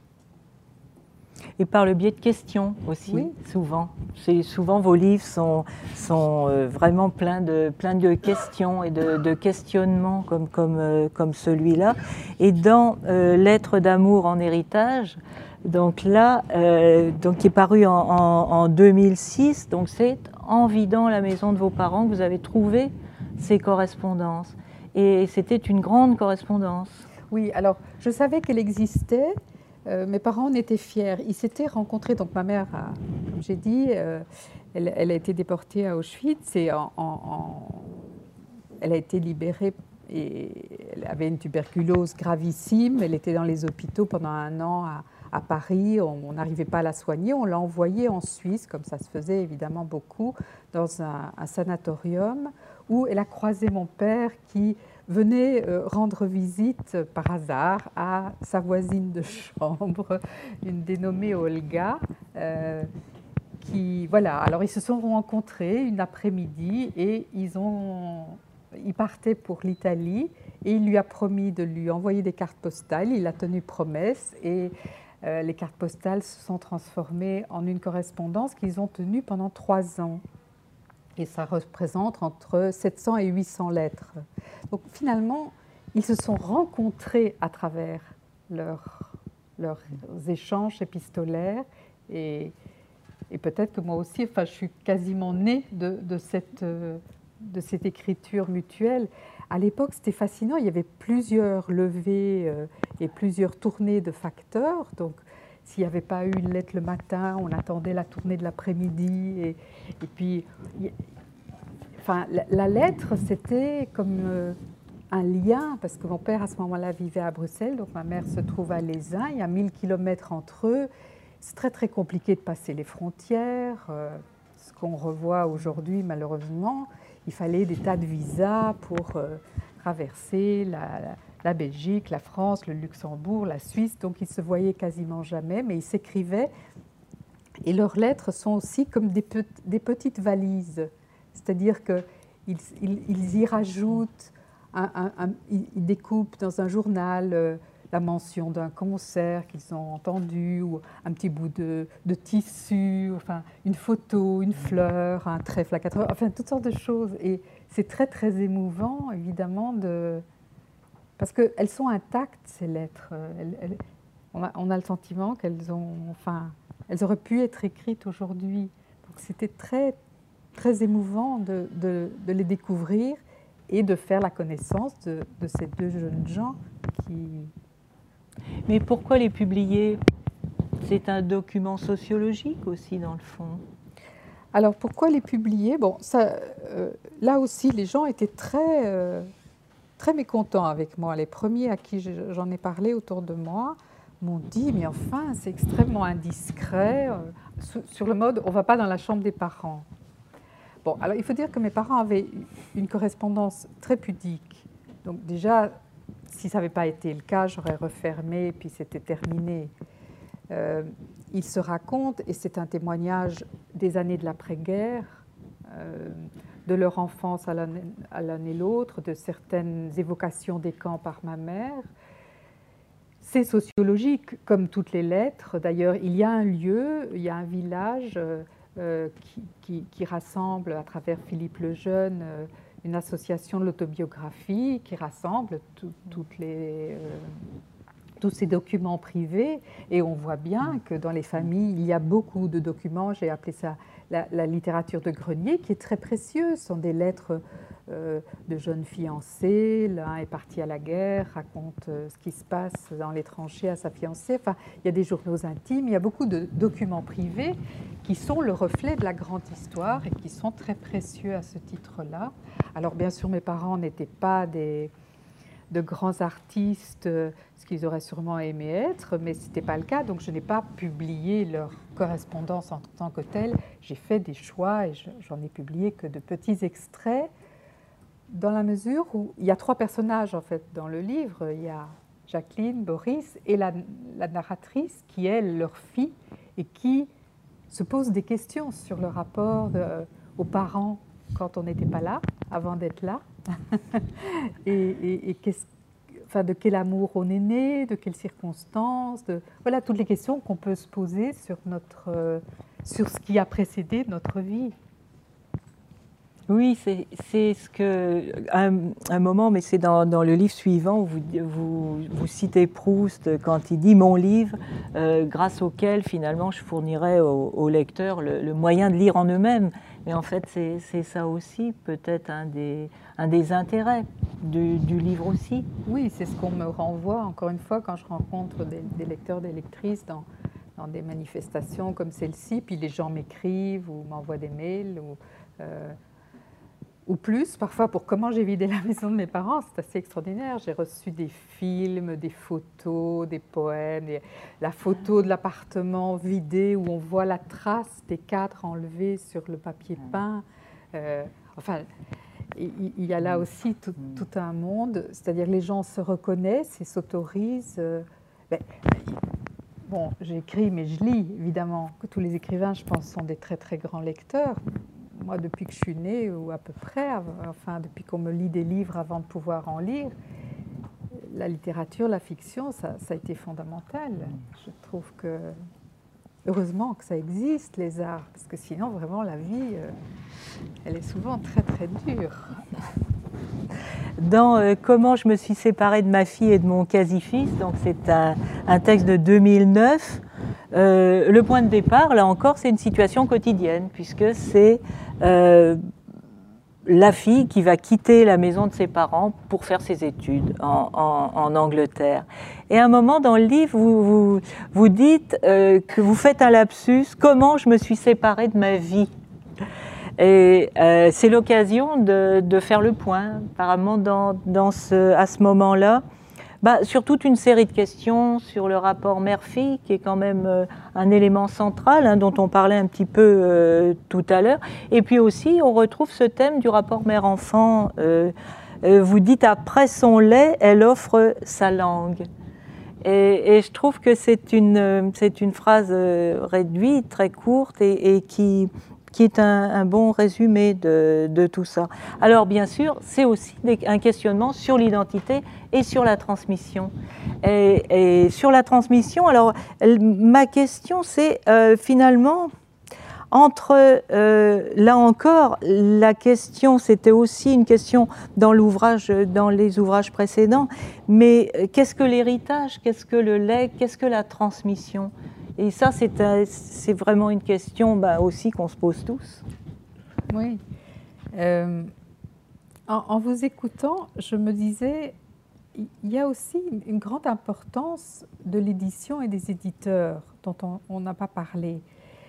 Et par le biais de questions aussi, oui. Souvent vos livres sont vraiment pleins de questions et de questionnements comme celui-là. Et dans Lettres d'amour en héritage, donc là, qui est paru en 2006, donc c'est en vidant la maison de vos parents que vous avez trouvé ces correspondances. Et c'était une grande correspondance. Oui, alors je savais qu'elle existait. Mes parents en étaient fiers. Ils s'étaient rencontrés, donc ma mère, comme j'ai dit, elle a été déportée à Auschwitz et elle a été libérée et elle avait une tuberculose gravissime. Elle était dans les hôpitaux pendant 1 an à Paris. On n'arrivait pas à la soigner. On l'a envoyée en Suisse, comme ça se faisait évidemment beaucoup, dans un sanatorium où elle a croisé mon père qui venait rendre visite par hasard à sa voisine de chambre, une dénommée Olga, voilà. Alors ils se sont rencontrés une après-midi et ils partaient pour l'Italie et il lui a promis de lui envoyer des cartes postales. Il a tenu promesse et les cartes postales se sont transformées en une correspondance qu'ils ont tenue pendant 3 ans. Et ça représente entre 700 et 800 lettres. Donc finalement, ils se sont rencontrés à travers leurs échanges épistolaires. Et peut-être que moi aussi, je suis quasiment née de cette écriture mutuelle. À l'époque, c'était fascinant. Il y avait plusieurs levées et plusieurs tournées de facteurs. Donc, s'il n'y avait pas eu une lettre le matin, on attendait la tournée de l'après-midi. Et puis, la lettre, c'était comme un lien, parce que mon père, à ce moment-là, vivait à Bruxelles, donc ma mère se trouve à Lézin. Il y a 1000 kilomètres entre eux. C'est très, très compliqué de passer les frontières. Ce qu'on revoit aujourd'hui, malheureusement, il fallait des tas de visas pour traverser la Belgique, la France, le Luxembourg, la Suisse. Donc, ils ne se voyaient quasiment jamais, mais ils s'écrivaient. Et leurs lettres sont aussi comme des petites valises. C'est-à-dire qu'ils y rajoutent, ils découpent dans un journal la mention d'un concert qu'ils ont entendu, ou un petit bout de tissu, enfin, une photo, une fleur, un trèfle à 4 heures, enfin toutes sortes de choses. Et c'est très très émouvant, évidemment, parce qu'elles sont intactes, ces lettres. On a le sentiment qu'elles ont... Enfin, elles auraient pu être écrites aujourd'hui. Donc c'était très, très émouvant de les découvrir et de faire la connaissance de ces deux jeunes gens qui... Mais pourquoi les publier? C'est un document sociologique aussi, dans le fond. Alors, pourquoi les publier? Bon, ça, là aussi, les gens étaient très, très mécontents avec moi. Les premiers à qui j'en ai parlé autour de moi m'ont dit, mais enfin, c'est extrêmement indiscret, sur le mode, on ne va pas dans la chambre des parents. Bon, alors il faut dire que mes parents avaient une correspondance très pudique. Donc déjà, si ça n'avait pas été le cas, j'aurais refermé, puis c'était terminé. Ils se racontent, et c'est un témoignage des années de l'après-guerre, de leur enfance à l'un et l'autre, de certaines évocations des camps par ma mère. C'est sociologique, comme toutes les lettres. D'ailleurs, il y a un lieu, il y a un village qui rassemble, à travers Philippe Lejeune, une association de l'autobiographie qui rassemble tous ces documents privés, et on voit bien que dans les familles, il y a beaucoup de documents, j'ai appelé ça la littérature de grenier, qui est très précieuse. Ce sont des lettres de jeunes fiancés, l'un est parti à la guerre, raconte ce qui se passe dans les tranchées à sa fiancée. Enfin, il y a des journaux intimes, il y a beaucoup de documents privés qui sont le reflet de la grande histoire et qui sont très précieux à ce titre-là. Alors bien sûr, mes parents n'étaient pas de grands artistes, ce qu'ils auraient sûrement aimé être, mais ce n'était pas le cas, donc je n'ai pas publié leur correspondance en tant que telle. J'ai fait des choix et j'en ai publié que de petits extraits, dans la mesure où il y a trois personnages en fait dans le livre. Il y a Jacqueline, Boris et la narratrice qui est leur fille et qui se pose des questions sur le rapport aux parents quand on n'était pas là, avant d'être là. et de quel amour on est né, de quelles circonstances, voilà toutes les questions qu'on peut se poser sur ce qui a précédé notre vie. Oui, c'est ce que, un moment, mais c'est dans le livre suivant, où vous citez Proust quand il dit « mon livre, grâce auquel finalement je fournirais aux lecteurs le moyen de lire en eux-mêmes ». Mais en fait, c'est ça aussi, peut-être un des intérêts du livre aussi. Oui, c'est ce qu'on me renvoie, encore une fois, quand je rencontre des lecteurs, des lectrices dans des manifestations comme celle-ci, puis les gens m'écrivent ou m'envoient des mails, ou plus, parfois pour comment j'ai vidé la maison de mes parents, c'est assez extraordinaire. J'ai reçu des films, des photos, des poèmes, la photo de l'appartement vidé où on voit la trace des cadres enlevés sur le papier peint. Enfin, il y a là aussi tout un monde, c'est-à-dire que les gens se reconnaissent et s'autorisent. Bon, j'écris, mais je lis, évidemment. Tous les écrivains, je pense, sont des très très grands lecteurs. Moi, depuis que je suis née, ou à peu près, enfin, depuis qu'on me lit des livres avant de pouvoir en lire, la littérature, la fiction, ça a été fondamental. Je trouve que, heureusement que ça existe, les arts, parce que sinon, vraiment, la vie, elle est souvent très, très dure. Dans Comment je me suis séparée de ma fille et de mon quasi-fils, donc c'est un texte de 2009, le point de départ, là encore, c'est une situation quotidienne, puisque c'est la fille qui va quitter la maison de ses parents pour faire ses études en Angleterre. Et à un moment dans le livre, vous dites que vous faites un lapsus, comment je me suis séparée de ma vie. Et c'est l'occasion de faire le point, apparemment, à ce moment-là, sur toute une série de questions sur le rapport mère-fille, qui est quand même un élément central, dont on parlait un petit peu tout à l'heure. Et puis aussi, on retrouve ce thème du rapport mère-enfant. Vous dites, après son lait, elle offre sa langue. Et je trouve que c'est une phrase réduite, très courte, et qui est un bon résumé de tout ça. Alors bien sûr, c'est aussi un questionnement sur l'identité et sur la transmission. Et sur la transmission, alors ma question c'est finalement, là encore, la question, c'était aussi une question dans les ouvrages précédents, mais qu'est-ce que l'héritage, qu'est-ce que le legs, qu'est-ce que la transmission ? Et ça, c'est vraiment une question aussi qu'on se pose tous. Oui. En vous écoutant, je me disais, il y a aussi une grande importance de l'édition et des éditeurs dont on n'a pas parlé.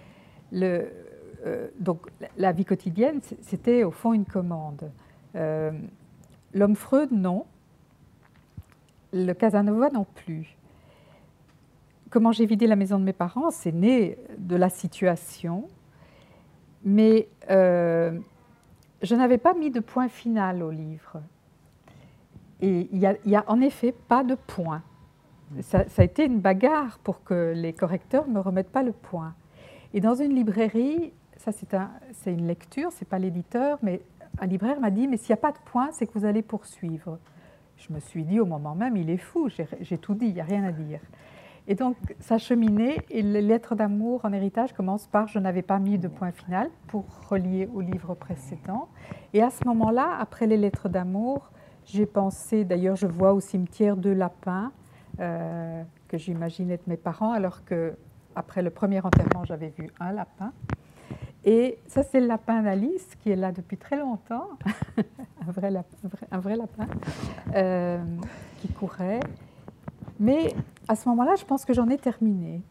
Donc, la vie quotidienne, c'était au fond une commande. L'homme Freud, non. Le Casanova, non plus. Comment j'ai vidé la maison de mes parents, c'est né de la situation, mais je n'avais pas mis de point final au livre. Et il y a en effet pas de point. Ça a été une bagarre pour que les correcteurs ne me remettent pas le point. Et dans une librairie, ça c'est une lecture, c'est pas l'éditeur, mais un libraire m'a dit « mais s'il n'y a pas de point, c'est que vous allez poursuivre ». Je me suis dit au moment même « il est fou, j'ai tout dit, il n'y a rien à dire ». Et donc ça cheminait, et les lettres d'amour en héritage commencent par « je n'avais pas mis de point final » pour relier au livre précédent. Et à ce moment-là, après les lettres d'amour, j'ai pensé, d'ailleurs je vois au cimetière 2 lapins que j'imaginais de mes parents, alors qu'après le premier enterrement, j'avais vu un lapin. Et ça, c'est le lapin d'Alice, qui est là depuis très longtemps, un vrai lapin, qui courait. Mais à ce moment-là, je pense que j'en ai terminé.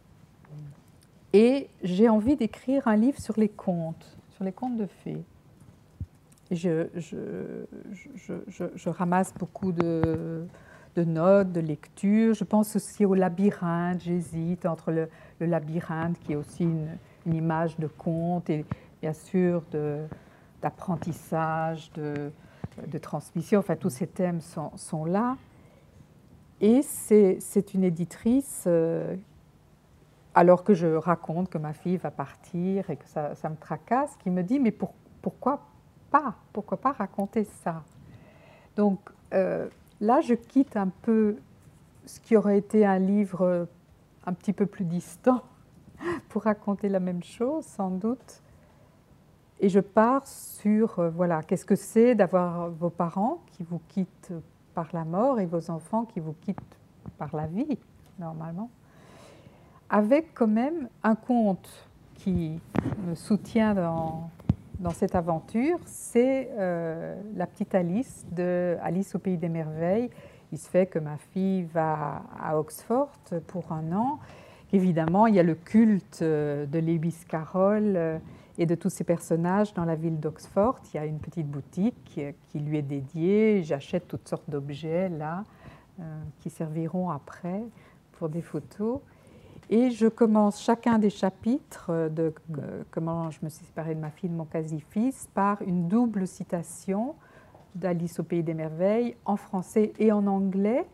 Et j'ai envie d'écrire un livre sur les contes de fées. Et je ramasse beaucoup de notes, de lectures. Je pense aussi au labyrinthe. J'hésite entre le labyrinthe, qui est aussi une image de conte, et bien sûr d'apprentissage, de transmission. Enfin, tous ces thèmes sont là. Et c'est une éditrice, alors que je raconte que ma fille va partir et que ça me tracasse, qui me dit « mais pourquoi pas raconter ça ?» Donc là, je quitte un peu ce qui aurait été un livre un petit peu plus distant pour raconter la même chose, sans doute. Et je pars sur, voilà, qu'est-ce que c'est d'avoir vos parents qui vous quittent par la mort et vos enfants qui vous quittent par la vie, normalement. Avec quand même un conte qui me soutient dans cette aventure, c'est La petite Alice de Alice au Pays des Merveilles. Il se fait que ma fille va à Oxford pour un an. Évidemment, il y a le culte de Lewis Carroll et de tous ces personnages dans la ville d'Oxford. Il y a une petite boutique qui lui est dédiée. J'achète toutes sortes d'objets là qui serviront après pour des photos. Et je commence chacun des chapitres de comment je me suis séparée de ma fille, de mon quasi-fils, par une double citation d'Alice au Pays des Merveilles en français et en anglais,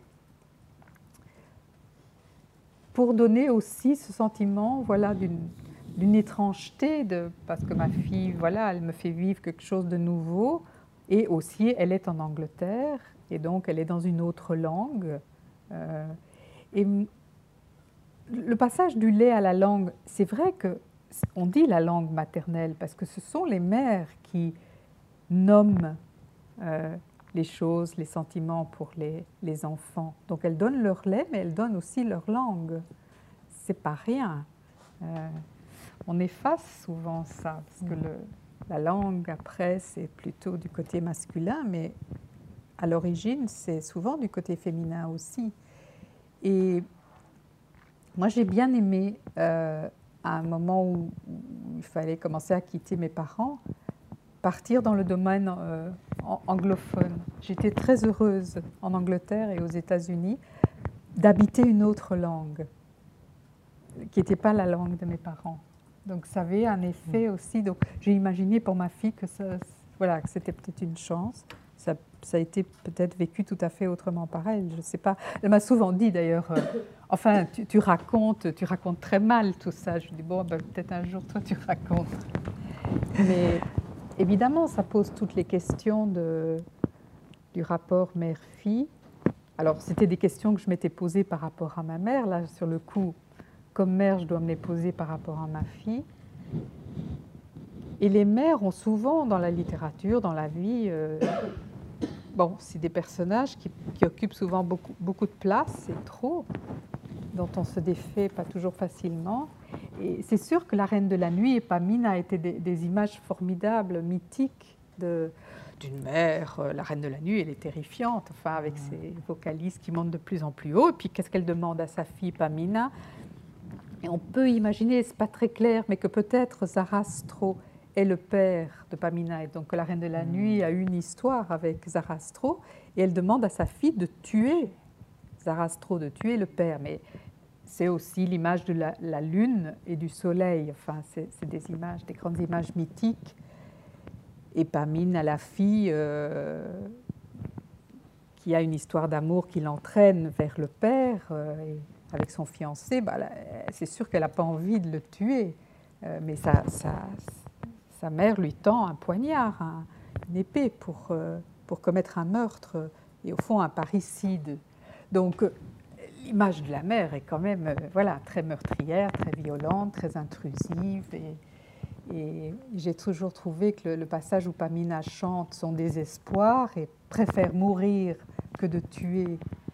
pour donner aussi ce sentiment, voilà, d'une étrangeté, parce que ma fille, voilà, elle me fait vivre quelque chose de nouveau, et aussi elle est en Angleterre, et donc elle est dans une autre langue. Et le passage du lait à la langue, c'est vrai qu'on dit la langue maternelle, parce que ce sont les mères qui nomment les choses, les sentiments pour les enfants. Donc elles donnent leur lait, mais elles donnent aussi leur langue. C'est pas rien. On efface souvent ça, parce que la langue, après, c'est plutôt du côté masculin, mais à l'origine, c'est souvent du côté féminin aussi. Et moi, j'ai bien aimé, à un moment où il fallait commencer à quitter mes parents, partir dans le domaine anglophone. J'étais très heureuse en Angleterre et aux États-Unis d'habiter une autre langue qui n'était pas la langue de mes parents. Donc ça avait un effet aussi. Donc j'ai imaginé pour ma fille que voilà, que c'était peut-être une chance. Ça a été peut-être vécu tout à fait autrement par elle. Je ne sais pas. Elle m'a souvent dit d'ailleurs, enfin tu racontes très mal tout ça. Je lui dis bon, ben, peut-être un jour toi tu racontes. Mais évidemment, ça pose toutes les questions du rapport mère-fille. Alors, c'était des questions que je m'étais posées par rapport à ma mère. Là, sur le coup, comme mère, je dois me les poser par rapport à ma fille. Et les mères ont souvent, dans la littérature, dans la vie, bon, c'est des personnages qui occupent souvent beaucoup de place, c'est trop. dont on se défait pas toujours facilement. Et c'est sûr que La Reine de la Nuit et Pamina étaient des images formidables, mythiques d'une mère. La Reine de la Nuit, elle est terrifiante, enfin, avec ses vocalises qui montent de plus en plus haut. Et puis, qu'est-ce qu'elle demande à sa fille Pamina? Et on peut imaginer, c'est pas très clair, mais que peut-être Zarastro est le père de Pamina. Et donc, que La Reine de la Nuit a une histoire avec Zarastro. Et elle demande à sa fille de tuer Zarastro, de tuer le père. Mais c'est aussi l'image de la lune et du soleil. Enfin, c'est des images, des grandes images mythiques. Et Pamina, la fille, qui a une histoire d'amour qui l'entraîne vers le père, et avec son fiancé, c'est sûr qu'elle n'a pas envie de le tuer. Mais sa mère lui tend un poignard, une épée pour commettre un meurtre et au fond un parricide. Donc l'image de la mère est quand même très meurtrière, très violente, très intrusive. Et j'ai toujours trouvé que le passage où Pamina chante son désespoir et préfère mourir que de tuer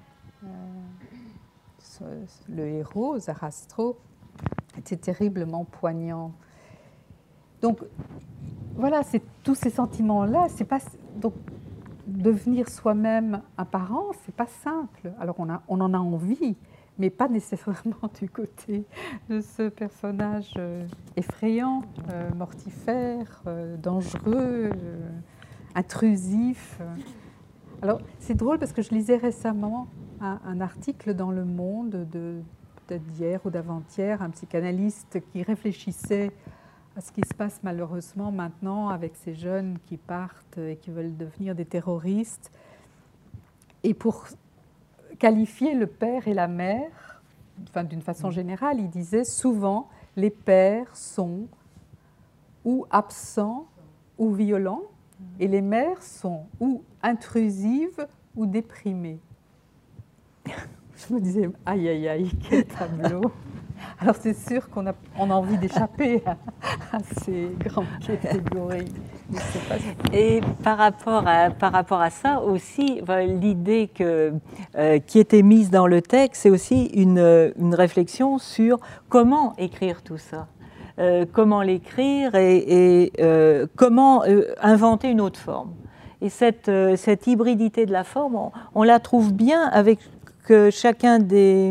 le héros, Zarastro, était terriblement poignant. Donc voilà, c'est tous ces sentiments-là. C'est pas donc devenir soi-même un parent, c'est pas simple. Alors on en a envie, mais pas nécessairement du côté de ce personnage effrayant, mortifère, dangereux, intrusif. Alors c'est drôle parce que je lisais récemment un article dans Le Monde, peut-être d'hier ou d'avant-hier, un psychanalyste qui réfléchissait à ce qui se passe malheureusement maintenant avec ces jeunes qui partent et qui veulent devenir des terroristes. Et pour qualifier le père et la mère, enfin, d'une façon générale, il disait souvent les pères sont ou absents ou violents et les mères sont ou intrusives ou déprimées. Je me disais, aïe, aïe, aïe, quel tableau! Alors c'est sûr qu'on a envie d'échapper à ces grandes catégories. Et par rapport à ça aussi, l'idée qui était mise dans le texte, c'est aussi une réflexion sur comment écrire tout ça. Comment l'écrire et comment inventer une autre forme. Et cette hybridité de la forme, on la trouve bien avec chacune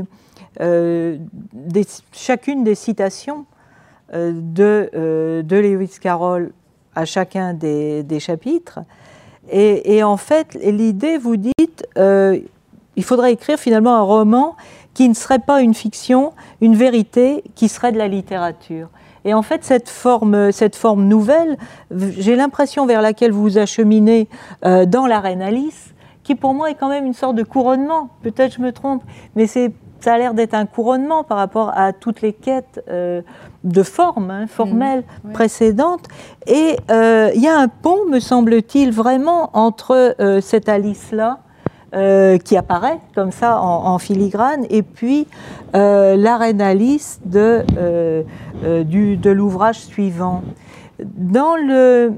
des citations de Lewis Carroll à chacun des chapitres. Et en fait, l'idée, vous dites, il faudrait écrire finalement un roman qui ne serait pas une fiction, une vérité, qui serait de la littérature. Et en fait, cette forme nouvelle, j'ai l'impression vers laquelle vous vous acheminez dans La Reine Alice, qui pour moi est quand même une sorte de couronnement. Peut-être je me trompe, mais ça a l'air d'être un couronnement par rapport à toutes les quêtes de forme, formelles précédentes. Et il y a un pont, me semble-t-il, vraiment entre cette Alice-là, qui apparaît comme ça en filigrane, et puis La Reine Alice de l'ouvrage suivant. Dans le...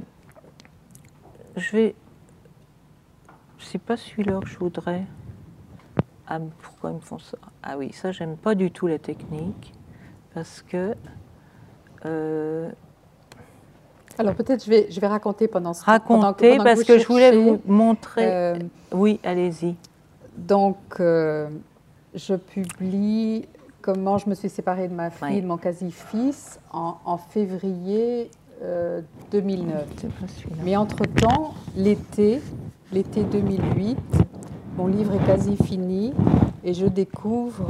C'est pas celui-là que je voudrais... Ah, pourquoi ils me font ça? Ah oui, ça, j'aime pas du tout la technique, parce que... Alors peut-être je vais raconter pendant ce temps. Raconter, parce que je voulais vous montrer... Oui, allez-y. Donc, je publie comment je me suis séparée de ma fille, de mon quasi-fils, en février 2009. Mais entre-temps, l'été 2008, mon livre est quasi fini et je découvre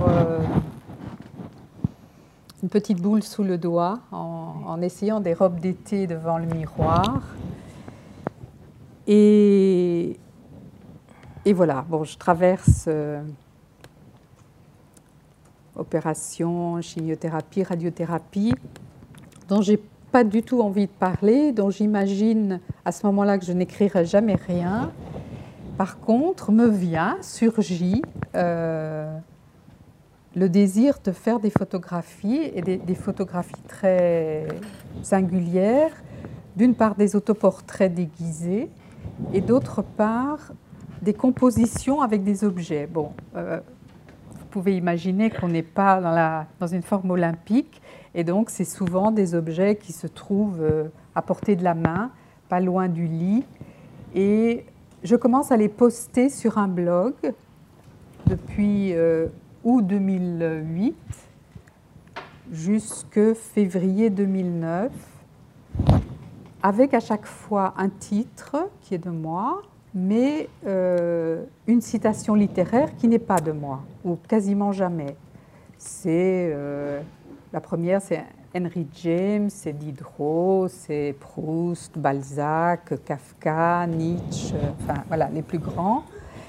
une petite boule sous le doigt en essayant des robes d'été devant le miroir. Et voilà, bon, je traverse opération, chimiothérapie, radiothérapie, dont j'ai pas du tout envie de parler, dont j'imagine à ce moment-là que je n'écrirai jamais rien. Par contre, surgit le désir de faire des photographies, et des photographies très singulières, d'une part des autoportraits déguisés, et d'autre part des compositions avec des objets. Bon, vous pouvez imaginer qu'on n'est pas dans une forme olympique. Et donc, c'est souvent des objets qui se trouvent à portée de la main, pas loin du lit. Et je commence à les poster sur un blog depuis août 2008 jusqu'à février 2009, avec à chaque fois un titre qui est de moi, mais une citation littéraire qui n'est pas de moi, ou quasiment jamais. La première, c'est Henry James, c'est Diderot, c'est Proust, Balzac, Kafka, Nietzsche, enfin voilà, les plus grands.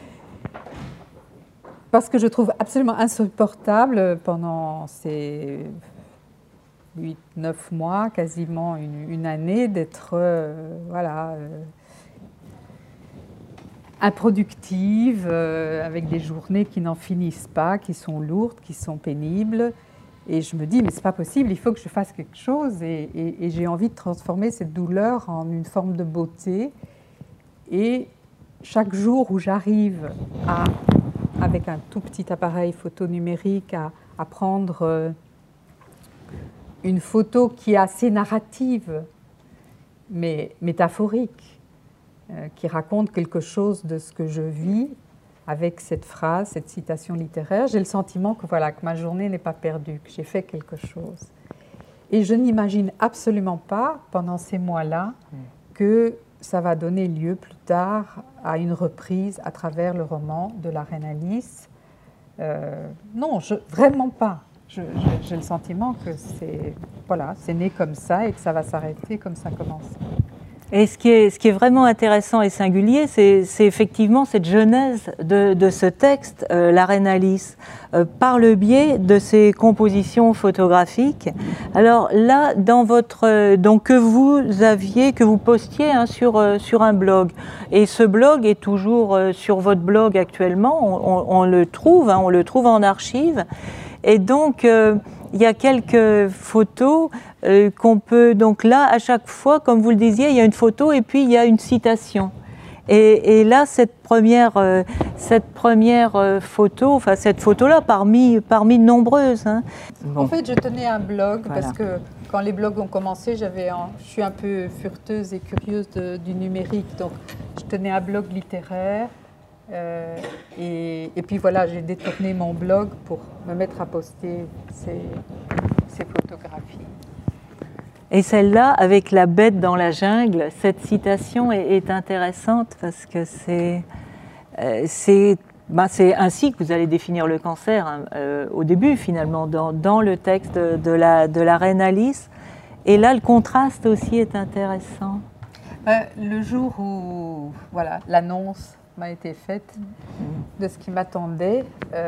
Parce que je trouve absolument insupportable pendant ces 8-9 mois, quasiment une année, d'être improductive, avec des journées qui n'en finissent pas, qui sont lourdes, qui sont pénibles. Et je me dis, mais c'est pas possible, il faut que je fasse quelque chose. Et j'ai envie de transformer cette douleur en une forme de beauté. Et chaque jour où j'arrive avec un tout petit appareil photo numérique, à prendre une photo qui est assez narrative, mais métaphorique, qui raconte quelque chose de ce que je vis, avec cette phrase, cette citation littéraire, j'ai le sentiment que ma journée n'est pas perdue, que j'ai fait quelque chose. Et je n'imagine absolument pas, pendant ces mois-là, que ça va donner lieu plus tard à une reprise à travers le roman de la Reine Alice. Non, vraiment pas. J'ai le sentiment que c'est né comme ça et que ça va s'arrêter comme ça commence. Et ce qui est vraiment intéressant et singulier, c'est effectivement cette genèse de ce texte, La Reine Alice, par le biais de ses compositions photographiques. Alors là, donc que vous postiez sur un blog, et ce blog est toujours sur votre blog actuellement. On le trouve en archive, et donc il y a quelques photos qu'on peut, donc là, à chaque fois, comme vous le disiez, il y a une photo et puis il y a une citation. Et là, cette première photo, enfin cette photo-là, parmi de nombreuses. Hein. Bon. En fait, je tenais un blog parce que quand les blogs ont commencé, je suis un peu furteuse et curieuse du numérique, donc je tenais un blog littéraire. Et puis voilà, j'ai détourné mon blog pour me mettre à poster ces photographies. Et celle-là, avec la bête dans la jungle, cette citation est intéressante parce que c'est ainsi que vous allez définir le cancer au début, finalement, dans le texte de la Reine Alice. Et là, le contraste aussi est intéressant. Le jour où l'annonce m'a été faite de ce qui m'attendait,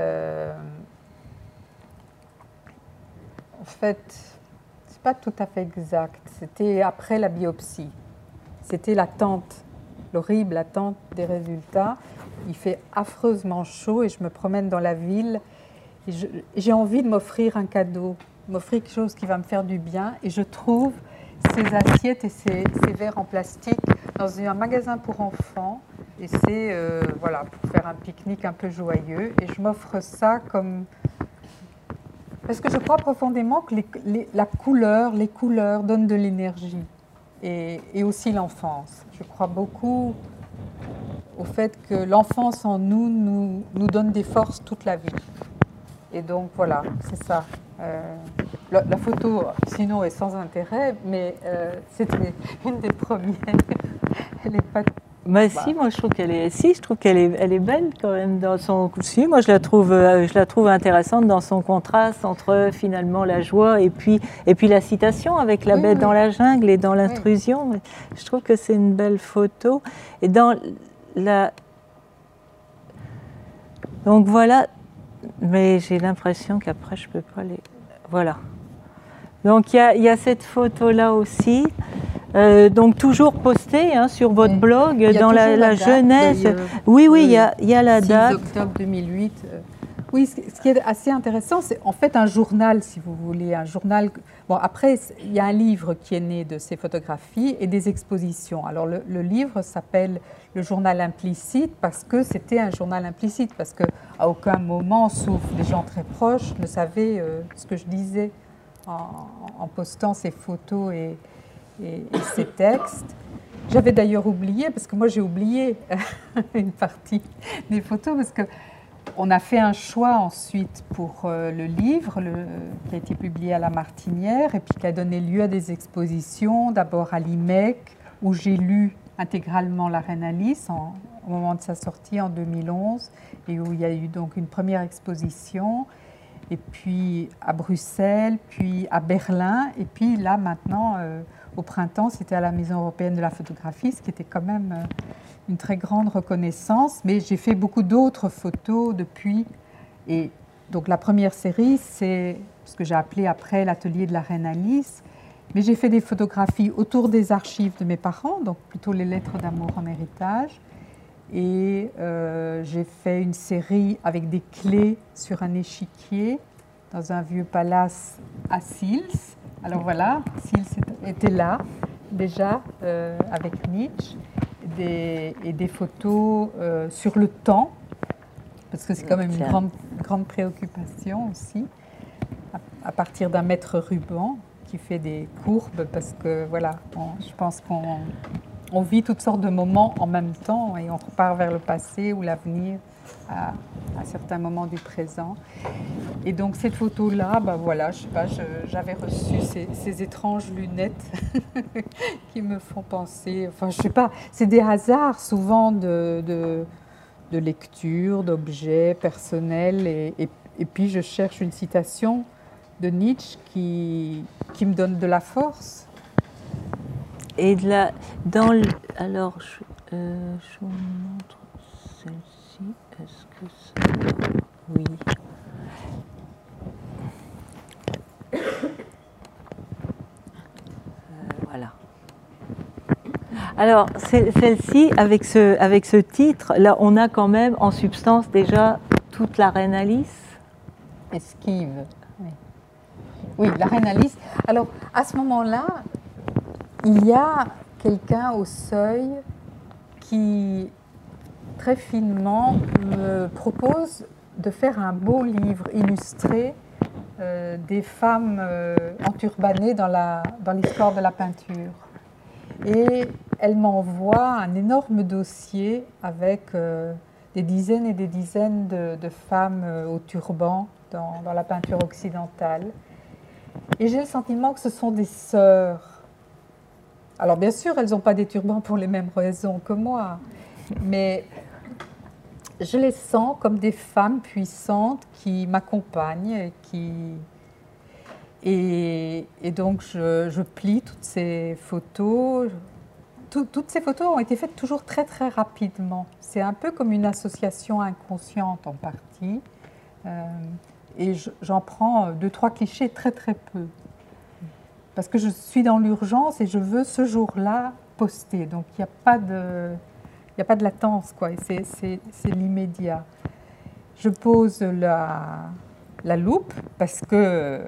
en fait, c'est pas tout à fait exact. C'était après la biopsie. C'était l'attente, l'horrible attente des résultats. Il fait affreusement chaud et je me promène dans la ville. Et j'ai envie de m'offrir un cadeau, m'offrir quelque chose qui va me faire du bien. Et je trouve ces assiettes et ces verres en plastique dans un magasin pour enfants. Et c'est pour faire un pique-nique un peu joyeux. Et je m'offre ça comme... Parce que je crois profondément que les couleurs donnent de l'énergie. Et aussi l'enfance. Je crois beaucoup au fait que l'enfance en nous donne des forces toute la vie. Et donc voilà, c'est ça. La photo, sinon, est sans intérêt, mais c'était une des premières. Elle n'est pas... Si, moi je trouve qu'elle est belle quand même dans son. Si, moi je la trouve intéressante dans son contraste entre finalement la joie et puis la citation avec la bête dans la jungle et dans l'intrusion. Je trouve que c'est une belle photo. Et dans donc voilà, mais j'ai l'impression qu'après je peux pas les. Voilà. Donc il y a cette photo là aussi. Donc toujours postée sur votre blog, dans la jeunesse. Oui, il y a la date. 6 octobre 2008. Oui, ce qui est assez intéressant, c'est en fait un journal, si vous voulez, un journal. Bon, après, il y a un livre qui est né de ces photographies et des expositions. Alors, le livre s'appelle Le journal implicite parce que c'était un journal implicite, parce qu'à aucun moment, sauf les gens très proches, ne savaient ce que je disais en postant ces photos et ces textes. J'avais d'ailleurs oublié, parce que moi j'ai oublié une partie des photos, parce que on a fait un choix ensuite pour le livre qui a été publié à La Martinière et puis qui a donné lieu à des expositions, d'abord à l'IMEC, où j'ai lu intégralement La Reine Alice au moment de sa sortie en 2011 et où il y a eu donc une première exposition, et puis à Bruxelles, puis à Berlin, et puis là maintenant au printemps c'était à la Maison européenne de la photographie, ce qui était quand même une très grande reconnaissance, mais j'ai fait beaucoup d'autres photos depuis. Et donc la première série, c'est ce que j'ai appelé après l'atelier de la Reine Alice, mais j'ai fait des photographies autour des archives de mes parents, donc plutôt les lettres d'amour en héritage, et j'ai fait une série avec des clés sur un échiquier dans un vieux palace à Sils. Alors voilà, Sils était là déjà avec Nietzsche. Et des photos sur le temps, parce que c'est quand même une grande préoccupation aussi, à partir d'un maître ruban qui fait des courbes, parce que voilà, je pense qu'on vit toutes sortes de moments en même temps et on repart vers le passé ou l'avenir à certains moments du présent. Et donc cette photo-là, ben voilà, je sais pas, j'avais reçu ces étranges lunettes qui me font penser, enfin je sais pas, c'est des hasards souvent de lecture, d'objets personnels, et puis je cherche une citation de Nietzsche qui me donne de la force. Et alors, je vous montre celle-ci. Est-ce que ça... Oui. Voilà. Alors, celle-ci, avec ce titre, là, on a quand même en substance déjà toute la Reine Alice. Esquive. Oui, la Reine Alice. Alors, à ce moment-là, il y a quelqu'un au seuil qui, très finement, me propose de faire un beau livre illustré des femmes enturbanées dans l'histoire de la peinture. Et elle m'envoie un énorme dossier avec des dizaines et des dizaines de femmes au turban dans la peinture occidentale. Et j'ai le sentiment que ce sont des sœurs. Alors bien sûr, elles n'ont pas des turbans pour les mêmes raisons que moi, mais je les sens comme des femmes puissantes qui m'accompagnent et donc je plie toutes ces photos. Toutes ces photos ont été faites toujours très très rapidement. C'est un peu comme une association inconsciente en partie. Et j'en prends 2-3 clichés très très peu. Parce que je suis dans l'urgence et je veux ce jour-là poster. Donc il n'y a pas de latence, quoi. C'est l'immédiat. Je pose la loupe parce que,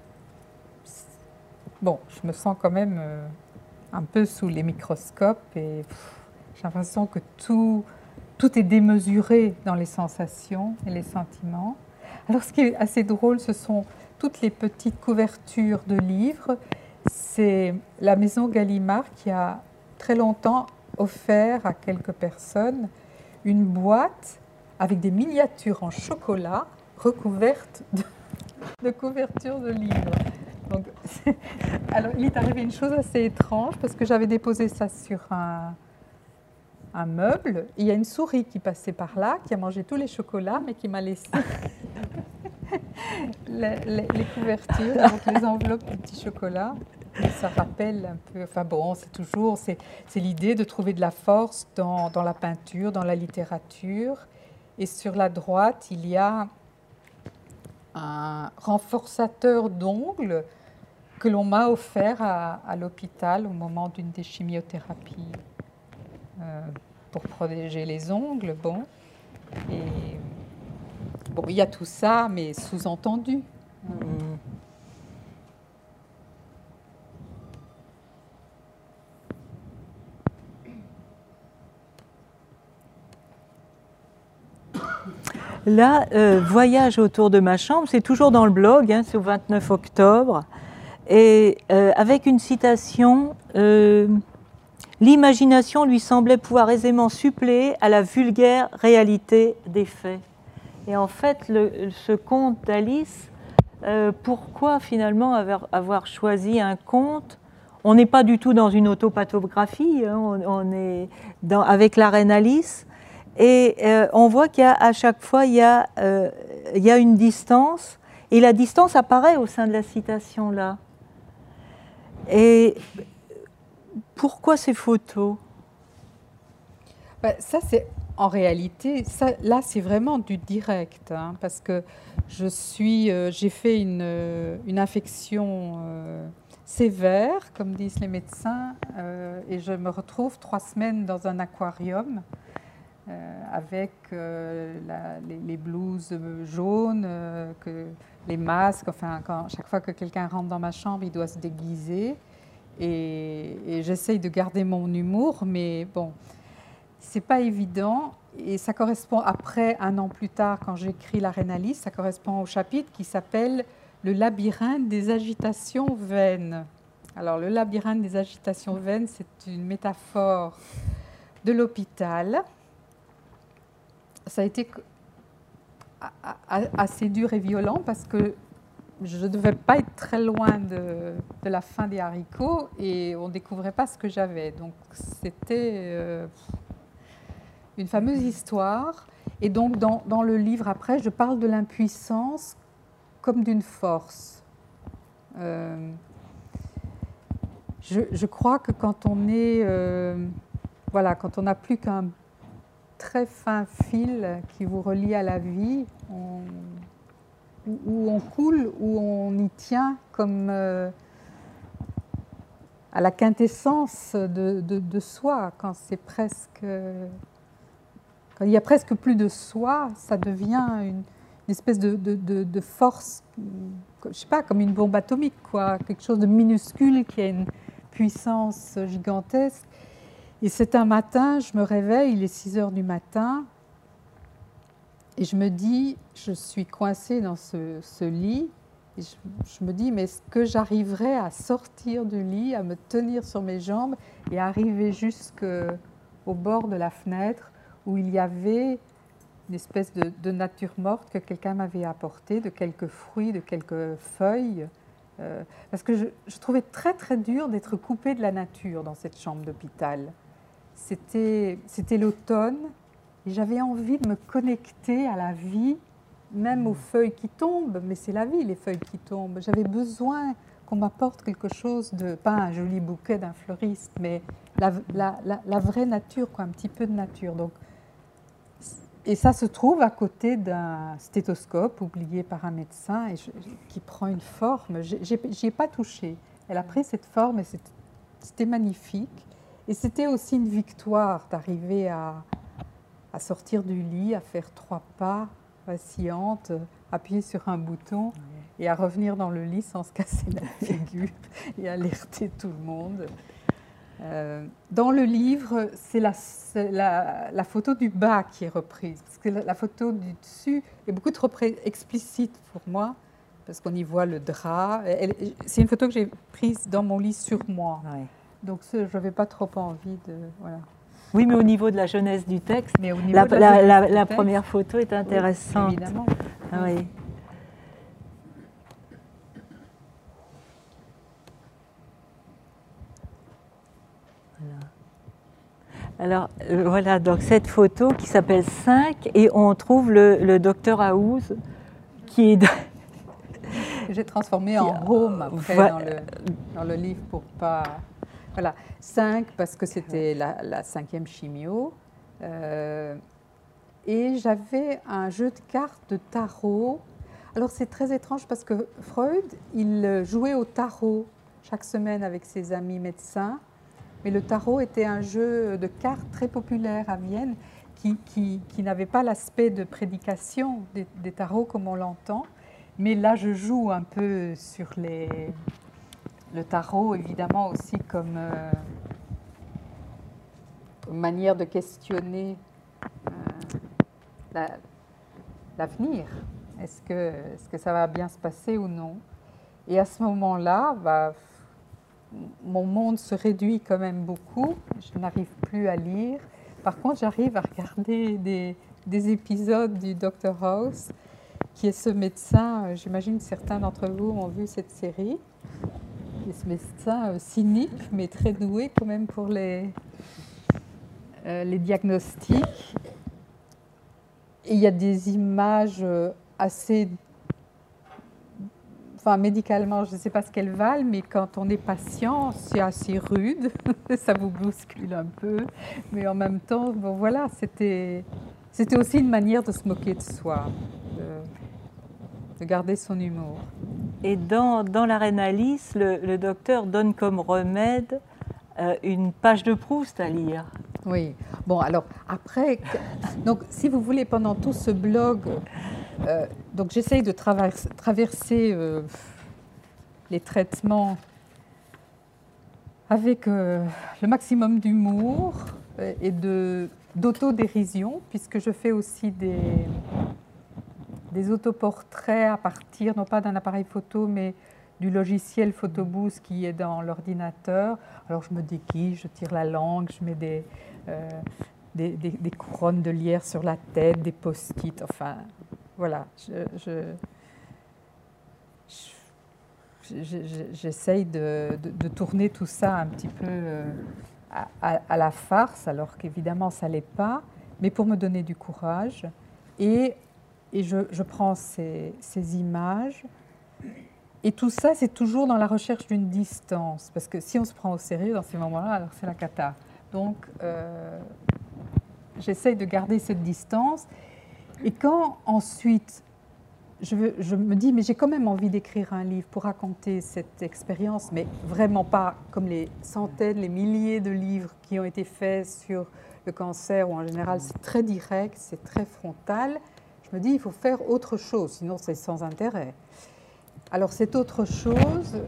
bon, je me sens quand même un peu sous les microscopes et j'ai l'impression que tout est démesuré dans les sensations et les sentiments. Alors ce qui est assez drôle, ce sont toutes les petites couvertures de livres. C'est la maison Gallimard qui a très longtemps offert à quelques personnes une boîte avec des miniatures en chocolat recouvertes de couvertures de livres. Donc, alors, il est arrivé une chose assez étrange parce que j'avais déposé ça sur un meuble. Et il y a une souris qui passait par là, qui a mangé tous les chocolats, mais qui m'a laissé les couvertures, donc les enveloppes de petits chocolats. Et ça rappelle un peu, enfin bon, c'est l'idée de trouver de la force dans la peinture, dans la littérature. Et sur la droite, il y a un renforçateur d'ongles que l'on m'a offert à l'hôpital au moment d'une des chimiothérapies pour protéger les ongles. Bon. Et bon, il y a tout ça, mais sous-entendu. Là, voyage autour de ma chambre, c'est toujours dans le blog, hein, c'est au 29 octobre, et avec une citation, l'imagination lui semblait pouvoir aisément suppléer à la vulgaire réalité des faits. Et en fait, ce conte d'Alice, pourquoi finalement avoir choisi un conte? On n'est pas du tout dans une autopathographie, hein, on est avec la reine Alice. Et on voit qu'à chaque fois, il y a une distance, et la distance apparaît au sein de la citation là. Et pourquoi ces photos? Ça, c'est en réalité, ça, là, c'est vraiment du direct, hein, parce que j'ai fait une infection sévère, comme disent les médecins, et je me retrouve 3 semaines dans un aquarium. Avec les blouses jaunes, les masques, enfin, chaque fois que quelqu'un rentre dans ma chambre, il doit se déguiser. Et j'essaye de garder mon humour, mais bon, c'est pas évident. Et ça correspond, après, 1 an plus tard, quand j'écris La Reine Alice, ça correspond au chapitre qui s'appelle « Le labyrinthe des agitations vaines ». Alors, le labyrinthe des agitations vaines, c'est une métaphore de l'hôpital. Ça a été assez dur et violent parce que je ne devais pas être très loin de la fin des haricots et on ne découvrait pas ce que j'avais. Donc c'était une fameuse histoire. Et donc dans le livre après, je parle de l'impuissance comme d'une force. Je crois que quand on est... voilà, quand on n'a plus qu'un très fin fil qui vous relie à la vie, où on coule, où on y tient comme à la quintessence de soi, quand c'est presque, quand il y a presque plus de soi, ça devient une espèce de force, je sais pas, comme une bombe atomique, quoi, quelque chose de minuscule qui a une puissance gigantesque. Et c'est un matin, je me réveille, il est 6 heures du matin, et je me dis, je suis coincée dans ce lit, et je me dis, mais est-ce que j'arriverai à sortir du lit, à me tenir sur mes jambes et arriver jusqu'au bord de la fenêtre où il y avait une espèce de nature morte que quelqu'un m'avait apportée, de quelques fruits, de quelques feuilles. Parce que je trouvais très très dur d'être coupée de la nature dans cette chambre d'hôpital. C'était l'automne et j'avais envie de me connecter à la vie, même aux feuilles qui tombent, mais c'est la vie, les feuilles qui tombent. J'avais besoin qu'on m'apporte quelque chose pas un joli bouquet d'un fleuriste, mais la vraie nature, quoi, un petit peu de nature. Donc, et ça se trouve à côté d'un stéthoscope oublié par un médecin et qui prend une forme. J'y ai pas touché. Elle a pris cette forme et c'était magnifique. Et c'était aussi une victoire d'arriver à sortir du lit, à faire 3 pas, vacillante, appuyer sur un bouton et à revenir dans le lit sans se casser la figure et alerter tout le monde. Dans le livre, c'est la photo du bas qui est reprise, parce que la photo du dessus est beaucoup trop explicite pour moi, parce qu'on y voit le drap. C'est une photo que j'ai prise dans mon lit sur moi. Oui. Donc je n'avais pas trop envie de... Voilà. Oui, mais au niveau de la jeunesse du texte, la première photo est intéressante. Oui, évidemment. Ah, oui. Alors voilà, donc cette photo qui s'appelle 5 et on trouve le docteur House qui est... J'ai transformé en Home après dans le livre pour pas... Voilà, 5 parce que c'était la 5e chimio. Et j'avais un jeu de cartes de tarot. Alors c'est très étrange parce que Freud, il jouait au tarot chaque semaine avec ses amis médecins. Mais le tarot était un jeu de cartes très populaire à Vienne. qui n'avait pas l'aspect de prédication des tarots comme on l'entend. Mais là, je joue un peu sur le tarot, évidemment, aussi comme manière de questionner l'avenir. Est-ce que ça va bien se passer ou non? Et à ce moment-là, mon monde se réduit quand même beaucoup. Je n'arrive plus à lire. Par contre, j'arrive à regarder des épisodes du Dr House, qui est ce médecin, j'imagine certains d'entre vous ont vu cette série, qui est ce médecin cynique, mais très doué quand même pour les diagnostics. Et il y a des images assez... Enfin, médicalement, je ne sais pas ce qu'elles valent, mais quand on est patient, c'est assez rude. Ça vous bouscule un peu. Mais en même temps, bon, voilà, c'était aussi une manière de se moquer de soi, de garder son humour. Et dans la Reine Alice, le docteur donne comme remède une page de Proust à lire. Oui. Bon, alors après, donc si vous voulez, pendant tout ce blog, donc j'essaye de traverser les traitements avec le maximum d'humour et d'autodérision, puisque je fais aussi des autoportraits à partir, non pas d'un appareil photo, mais du logiciel Photobooth qui est dans l'ordinateur. Alors je me déguise, je tire la langue, je mets des couronnes de lierre sur la tête, des post-it, enfin voilà. J'essaye de tourner tout ça un petit peu à la farce, alors qu'évidemment ça ne l'est pas, mais pour me donner du courage. Et je prends ces images. Et tout ça, c'est toujours dans la recherche d'une distance, parce que si on se prend au sérieux dans ces moments-là, alors c'est la cata. Donc, j'essaye de garder cette distance. Et quand ensuite, je me dis, mais j'ai quand même envie d'écrire un livre pour raconter cette expérience, mais vraiment pas comme les centaines, les milliers de livres qui ont été faits sur le cancer, où en général c'est très direct, c'est très frontal. Je me dis, il faut faire autre chose, sinon c'est sans intérêt. Alors, cette autre chose,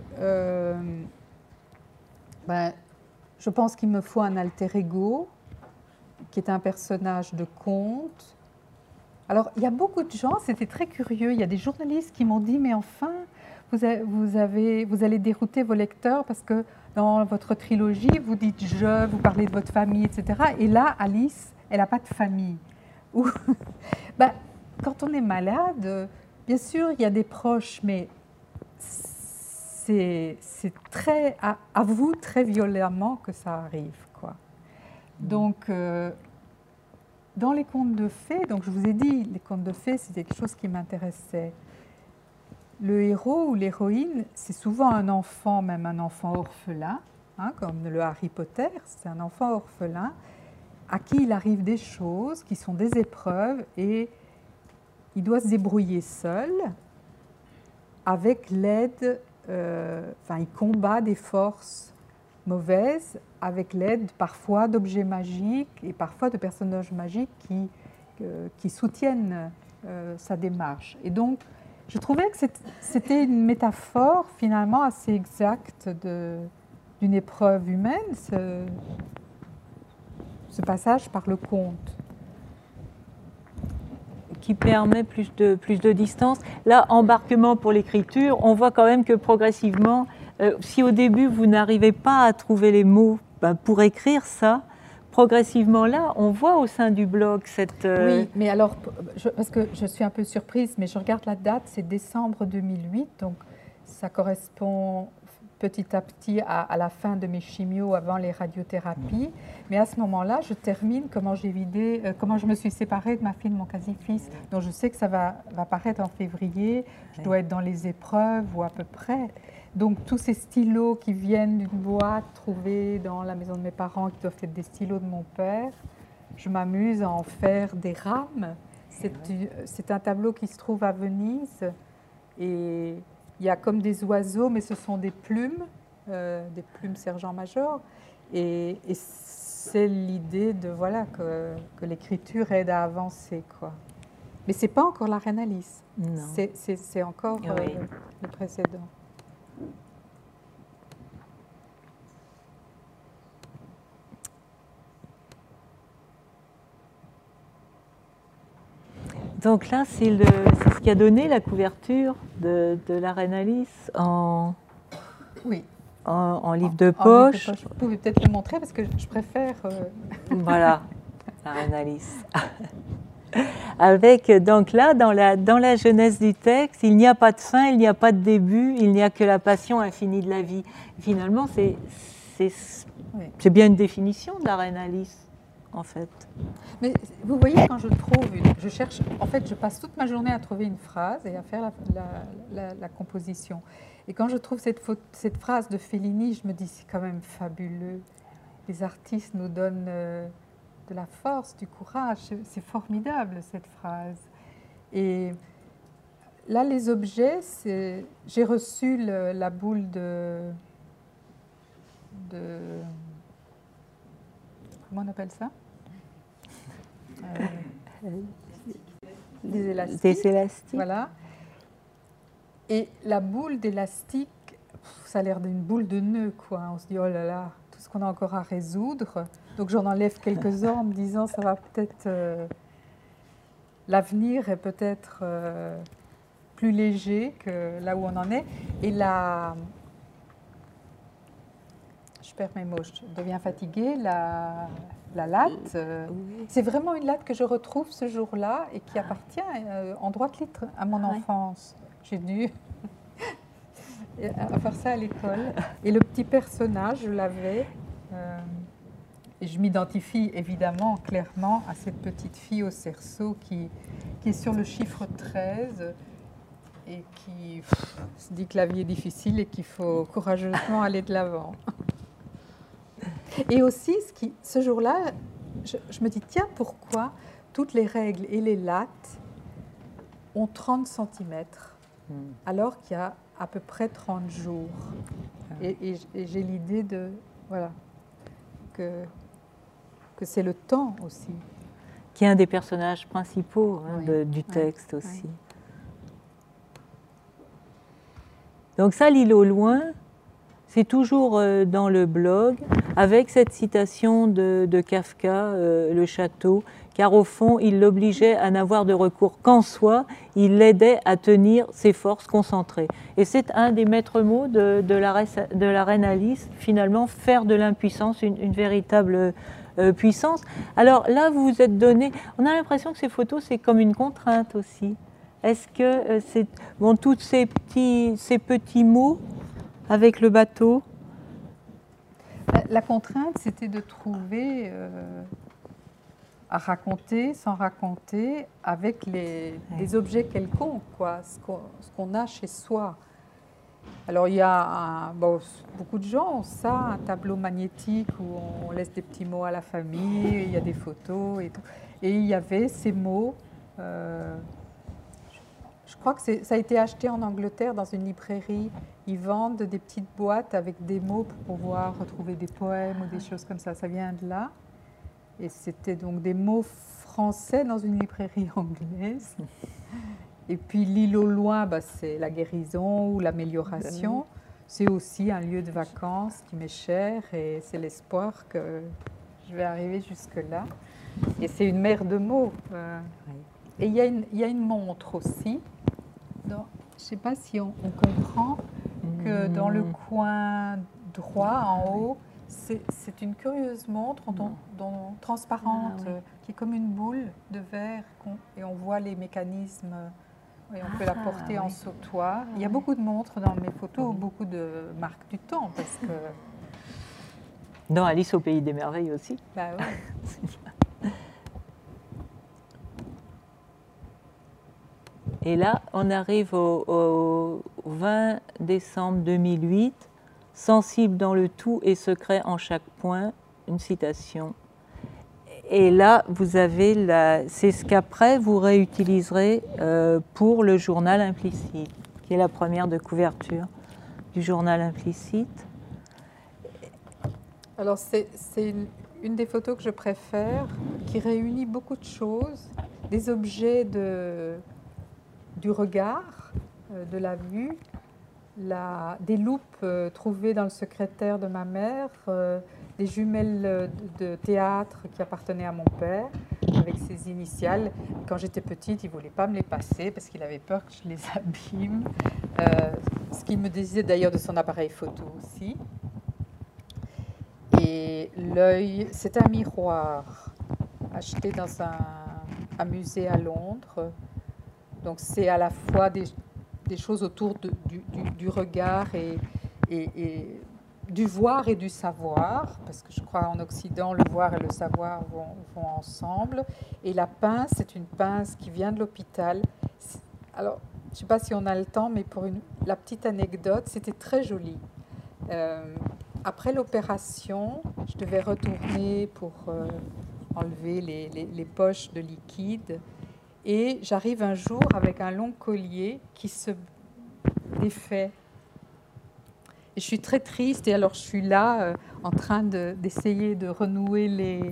je pense qu'il me faut un alter ego, qui est un personnage de conte. Alors, il y a beaucoup de gens, c'était très curieux, il y a des journalistes qui m'ont dit, mais enfin, vous allez dérouter vos lecteurs parce que dans votre trilogie, vous dites « je », vous parlez de votre famille, etc. Et là, Alice, elle n'a pas de famille. Quand on est malade, bien sûr, il y a des proches, mais c'est très à vous très violemment que ça arrive, quoi. Donc, dans les contes de fées, donc je vous ai dit, les contes de fées, c'est quelque chose qui m'intéressait. Le héros ou l'héroïne, c'est souvent un enfant, même un enfant orphelin, hein, comme le Harry Potter, c'est un enfant orphelin à qui il arrive des choses qui sont des épreuves et il doit se débrouiller seul avec l'aide, il combat des forces mauvaises avec l'aide parfois d'objets magiques et parfois de personnages magiques qui soutiennent sa démarche. Et donc, je trouvais que c'était une métaphore finalement assez exacte d'une épreuve humaine, ce passage par le conte. Qui permet plus de distance. Là, embarquement pour l'écriture, on voit quand même que progressivement, si au début vous n'arrivez pas à trouver les mots pour écrire ça, progressivement là, on voit au sein du blog cette... Oui, mais alors, parce que je suis un peu surprise, mais je regarde la date, c'est décembre 2008, donc ça correspond petit à petit à la fin de mes chimios avant les radiothérapies. Mais à ce moment-là, je termine comment je me suis séparée de ma fille, de mon quasi-fils. Donc je sais que ça va paraître en février, je dois être dans les épreuves ou à peu près. Donc tous ces stylos qui viennent d'une boîte trouvée dans la maison de mes parents, qui doivent être des stylos de mon père, je m'amuse à en faire des rames. C'est un tableau qui se trouve à Venise et il y a comme des oiseaux, mais ce sont des plumes sergent-major. Et c'est l'idée de voilà que l'écriture aide à avancer, quoi. Mais c'est pas encore la Reine Alice. Non. C'est encore Oui. le précédent. Donc là, c'est ce qui a donné la couverture de la Reine Alice Oui. en livre de poche. Vous pouvez peut-être le montrer parce que je préfère. Voilà, la Reine Alice. Avec, donc là, dans la jeunesse du texte, il n'y a pas de fin, il n'y a pas de début, il n'y a que la passion infinie de la vie. Finalement, c'est bien une définition de la Reine Alice, en fait. Mais vous voyez, quand je trouve je cherche, en fait, je passe toute ma journée à trouver une phrase et à faire la composition. Et quand je trouve cette phrase de Fellini, je me dis, c'est quand même fabuleux. Les artistes nous donnent de la force, du courage. C'est formidable, cette phrase. Et là, les objets, j'ai reçu la boule de... Comment on appelle ça? Des élastiques. Des élastiques. Voilà. Et la boule d'élastique, ça a l'air d'une boule de nœud, quoi. On se dit, oh là là, tout ce qu'on a encore à résoudre. Donc j'en enlève quelques-uns en me disant, ça va peut-être... l'avenir est peut-être plus léger que là où on en est. Et là, je perds mes mots, je deviens fatiguée. La latte, c'est vraiment une latte que je retrouve ce jour-là et qui appartient en droite litre à mon enfance. J'ai dû faire ça à l'école. Et le petit personnage, je l'avais. Et je m'identifie évidemment clairement à cette petite fille au cerceau qui est sur le chiffre 13 et qui se dit que la vie est difficile et qu'il faut courageusement aller de l'avant. Et aussi, ce jour-là, je me dis, tiens, pourquoi toutes les règles et les lattes ont 30 cm alors qu'il y a à peu près 30 jours. Et j'ai l'idée de, voilà, que c'est le temps aussi. Qui est un des personnages principaux du texte aussi. Oui. Donc ça, l'île au loin, c'est toujours dans le blog, avec cette citation de Kafka, Le Château, car au fond, il l'obligeait à n'avoir de recours qu'en soi, il l'aidait à tenir ses forces concentrées. Et c'est un des maîtres mots de la Reine Alice, finalement, faire de l'impuissance une véritable puissance. Alors là, vous vous êtes donné, on a l'impression que ces photos, c'est comme une contrainte aussi. Est-ce que c'est, bon, tous ces petits mots avec le bateau? La contrainte, c'était de trouver à raconter, sans raconter, avec des objets quelconques, quoi, ce qu'on a chez soi. Alors il y a beaucoup de gens ont ça, un tableau magnétique où on laisse des petits mots à la famille, il y a des photos et tout. Et il y avait ces mots. Je crois que ça a été acheté en Angleterre dans une librairie. Ils vendent des petites boîtes avec des mots pour pouvoir retrouver des poèmes ou des choses comme ça. Ça vient de là. Et c'était donc des mots français dans une librairie anglaise. Et puis l'île au loin, c'est la guérison ou l'amélioration. C'est aussi un lieu de vacances qui m'est cher et c'est l'espoir que je vais arriver jusque-là. Et c'est une mer de mots. Et il y a une montre aussi. Je ne sais pas si on comprend que dans le coin droit, en haut, c'est une curieuse montre transparente, qui est comme une boule de verre, et on voit les mécanismes, et on peut la porter en sautoir. Il y a beaucoup de montres dans mes photos, beaucoup de marques du temps, parce que... Dans Alice au pays des merveilles aussi. Bah oui. Et là, on arrive au 20 décembre 2008, sensible dans le tout et secret en chaque point, une citation. Et là, vous avez c'est ce qu'après vous réutiliserez pour le journal implicite, qui est la première de couverture du journal implicite. Alors c'est une des photos que je préfère, qui réunit beaucoup de choses, des objets du regard, de la vue, des loupes trouvées dans le secrétaire de ma mère, des jumelles de théâtre qui appartenaient à mon père, avec ses initiales. Quand j'étais petite, il ne voulait pas me les passer parce qu'il avait peur que je les abîme. Ce qu'il me disait d'ailleurs de son appareil photo aussi. Et l'œil, c'est un miroir acheté dans un musée à Londres. Donc c'est à la fois des choses autour du regard et du voir et du savoir, parce que je crois en Occident, le voir et le savoir vont ensemble. Et la pince, c'est une pince qui vient de l'hôpital. Alors, je ne sais pas si on a le temps, mais pour la petite anecdote, c'était très joli. Après l'opération, je devais retourner pour enlever les poches de liquide. Et j'arrive un jour avec un long collier qui se défait. Et je suis très triste, et alors je suis là en train d'essayer de renouer les...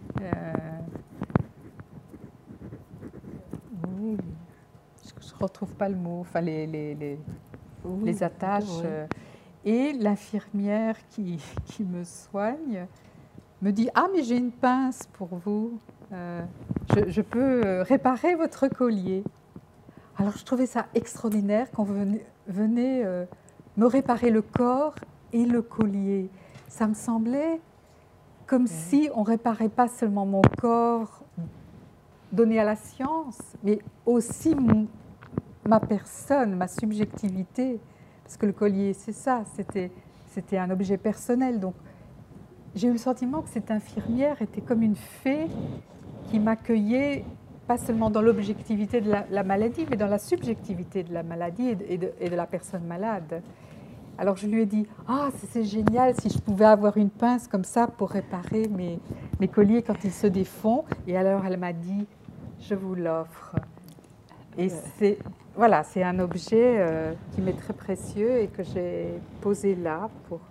oui, je ne retrouve pas le mot, enfin les attaches. Et l'infirmière qui me soigne me dit « Ah, mais j'ai une pince pour vous. Je peux réparer votre collier. » Alors je trouvais ça extraordinaire qu'on venait me réparer le corps et le collier. Ça me semblait comme si on ne réparait pas seulement mon corps donné à la science, mais aussi ma personne, ma subjectivité. Parce que le collier, c'est ça, c'était un objet personnel. Donc j'ai eu le sentiment que cette infirmière était comme une fée qui m'accueillait, pas seulement dans l'objectivité de la maladie, mais dans la subjectivité de la maladie et de la personne malade. Alors je lui ai dit « Ah, c'est génial si je pouvais avoir une pince comme ça pour réparer mes colliers quand ils se défont. » Et alors elle m'a dit « Je vous l'offre. » Et c'est un objet qui m'est très précieux et que j'ai posé là pour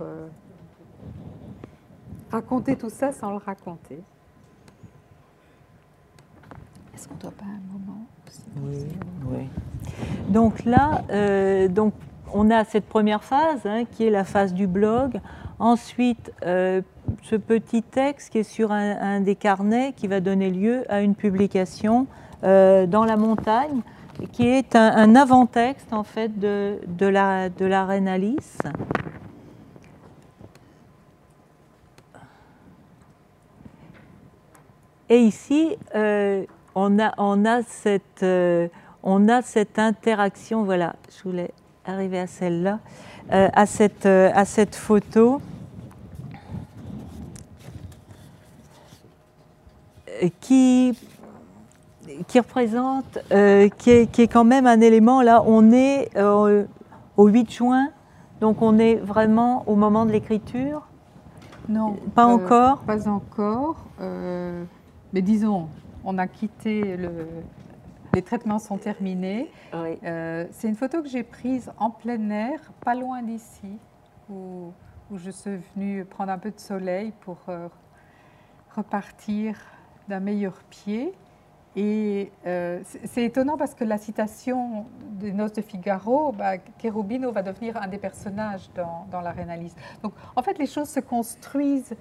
raconter tout ça sans le raconter. Est-ce qu'on ne doit pas un moment aussi? Oui. Donc là, on a cette première phase qui est la phase du blog. Ensuite, ce petit texte qui est sur un des carnets qui va donner lieu à une publication dans la montagne, qui est un avant-texte en fait de la reine Alice. Et ici, on a cette interaction, voilà, je voulais arriver à celle-là, à cette photo qui représente, qui est quand même un élément, là, on est au 8 juin, donc on est vraiment au moment de l'écriture. Non, pas encore. Pas encore. Mais disons, on a quitté les traitements sont terminés. Oui. C'est une photo que j'ai prise en plein air, pas loin d'ici, où je suis venue prendre un peu de soleil pour repartir d'un meilleur pied. Et c'est étonnant parce que la citation des Noces de Figaro, Cherubino va devenir un des personnages dans la Reine Alice. Donc en fait, les choses se construisent,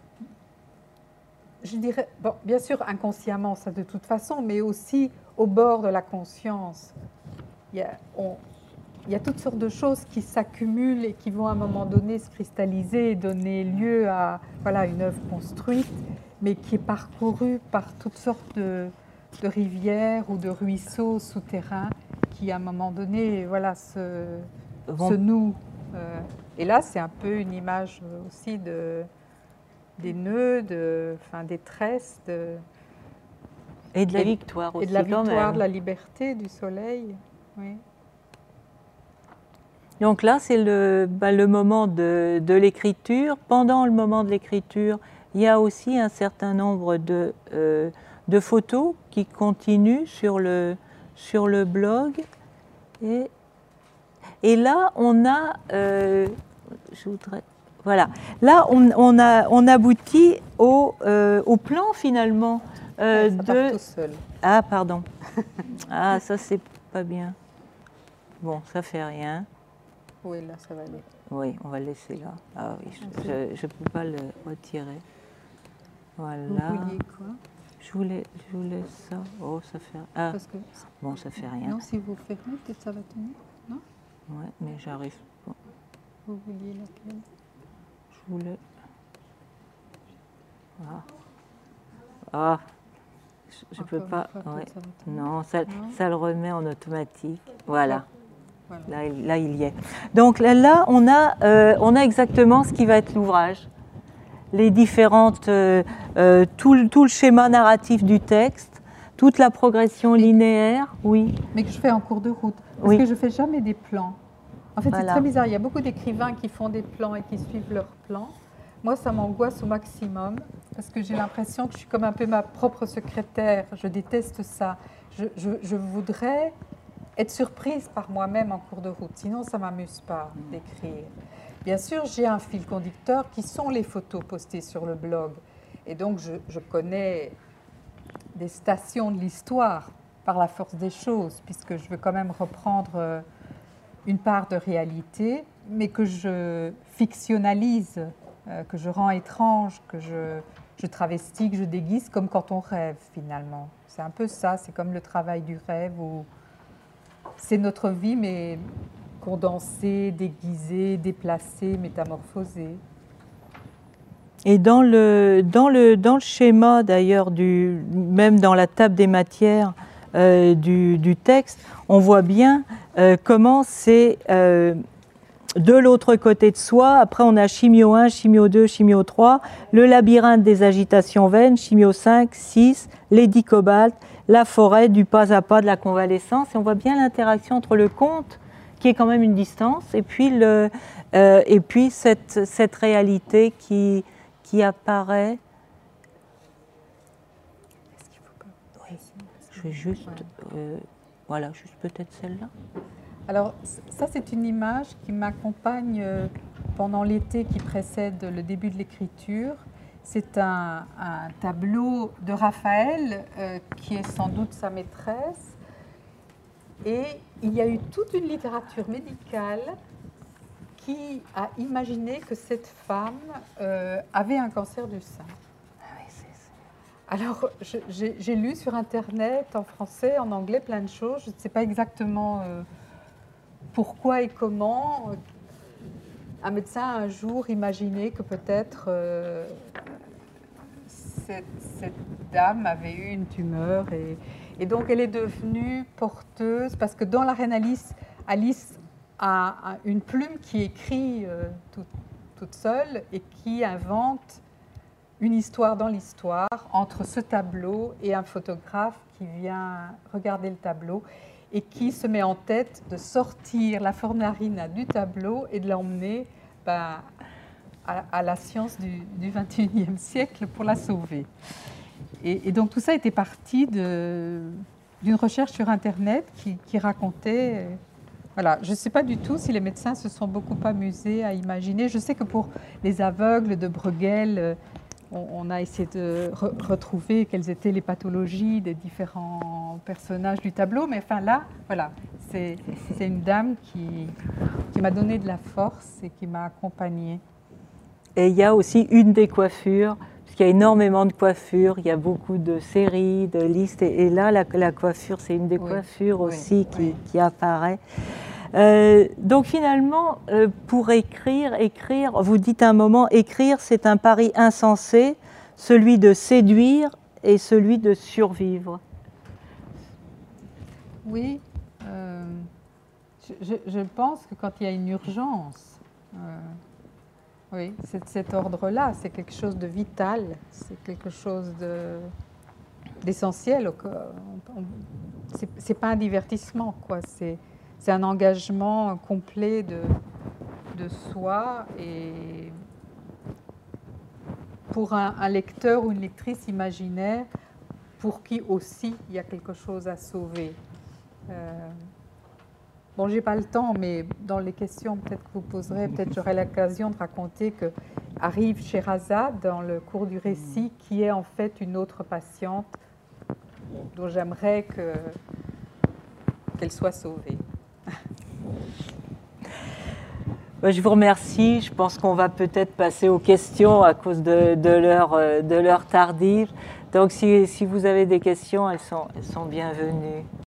je dirais, bon, bien sûr inconsciemment, ça de toute façon, mais aussi au bord de la conscience. Il y a toutes sortes de choses qui s'accumulent et qui vont à un moment donné se cristalliser et donner lieu à une œuvre construite, mais qui est parcourue par toutes sortes de rivières ou de ruisseaux souterrains qui, à un moment donné, se nouent. Et là, c'est un peu une image aussi des nœuds, des tresses. Et de la victoire aussi. Et de la victoire, de la liberté, du soleil. Oui. Donc là, c'est le moment de l'écriture. Pendant le moment de l'écriture, il y a aussi un certain nombre de photos qui continuent sur le blog. Et là, on a, je voudrais Voilà. Là, on aboutit au plan finalement Ça part tout seul. Ah, pardon. Ah, ça c'est pas bien. Bon, ça fait rien. Oui, là, ça va aller. Oui, on va le laisser là. Ah oui, je ne peux pas le retirer. Voilà. Vous vouliez quoi? Je voulais ça. Oh, ça fait... Ah, Parce que... bon, ça fait rien. Non, si vous fermez, peut-être ça va tenir, non? Ouais, mais j'arrive pas. Vous vouliez laquelle? Je voulais... Ah, je peux pas... Ouais. Non, ça le remet en automatique. Voilà. Voilà. Là, il y est. Donc là, on a exactement ce qui va être l'ouvrage. Les différentes, tout le schéma narratif du texte, toute la progression linéaire, oui. Mais que je fais en cours de route, parce que je ne fais jamais des plans. En fait, c'est très bizarre. Il y a beaucoup d'écrivains qui font des plans et qui suivent leurs plans. Moi, ça m'angoisse au maximum, parce que j'ai l'impression que je suis comme un peu ma propre secrétaire. Je déteste ça. Je voudrais être surprise par moi-même en cours de route, sinon ça ne m'amuse pas d'écrire. Bien sûr, j'ai un fil conducteur qui sont les photos postées sur le blog. Et donc, je connais des stations de l'histoire par la force des choses, puisque je veux quand même reprendre une part de réalité, mais que je fictionnalise, que je rends étrange, que je travestis, que je déguise, comme quand on rêve finalement. C'est un peu ça, c'est comme le travail du rêve, où c'est notre vie, mais condensée, déguisée, déplacée, métamorphosée. Et dans le schéma d'ailleurs, même dans la table des matières du texte, on voit bien comment c'est de l'autre côté de soi. Après, on a chimio 1, chimio 2, chimio 3, le labyrinthe des agitations vaines, chimio 5, 6, les 10 cobaltes, la forêt du pas à pas de la convalescence. Et on voit bien l'interaction entre le conte, qui est quand même une distance, et puis, cette réalité qui apparaît. Est-ce qu'il faut pas... Oui, je vais juste... voilà, juste peut-être celle-là. Alors, ça, c'est une image qui m'accompagne pendant l'été qui précède le début de l'écriture. C'est un tableau de Raphaël, qui est sans doute sa maîtresse. Et il y a eu toute une littérature médicale qui a imaginé que cette femme avait un cancer du sein. Alors, j'ai lu sur Internet, en français, en anglais, plein de choses. Je ne sais pas exactement pourquoi et comment. Un médecin a un jour imaginé que peut-être cette dame avait eu une tumeur. Et donc, elle est devenue porteuse, parce que dans la reine Alice a une plume qui écrit toute seule et qui invente une histoire dans l'histoire entre ce tableau et un photographe qui vient regarder le tableau et qui se met en tête de sortir la Fornarina du tableau et de l'emmener à la science du XXIe siècle pour la sauver. Et donc tout ça était parti d'une recherche sur Internet qui racontait... Voilà, je ne sais pas du tout si les médecins se sont beaucoup amusés à imaginer. Je sais que pour les aveugles de Bruegel, on a essayé de retrouver quelles étaient les pathologies des différents personnages du tableau. Mais enfin là, voilà, c'est une dame qui m'a donné de la force et qui m'a accompagnée. Et il y a aussi une des coiffures, parce qu'il y a énormément de coiffures, il y a beaucoup de séries, de listes. Et là, la coiffure, c'est une des coiffures aussi qui apparaît. Donc finalement, pour écrire, vous dites un moment, écrire, c'est un pari insensé, celui de séduire et celui de survivre. Oui, je pense que quand il y a une urgence, oui, c'est de cet ordre-là, c'est quelque chose de vital, c'est quelque chose d'essentiel. C'est pas un divertissement, quoi. C'est un engagement complet de soi, et pour un lecteur ou une lectrice imaginaire, pour qui aussi il y a quelque chose à sauver. bon, j'ai pas le temps, mais dans les questions peut-être que vous poserez, peut-être j'aurai l'occasion de raconter que arrive Sherazade dans le cours du récit, qui est en fait une autre patiente dont j'aimerais qu'elle soit sauvée. Je vous remercie. Je pense qu'on va peut-être passer aux questions à cause de l'heure tardive. Donc si vous avez des questions, elles sont bienvenues.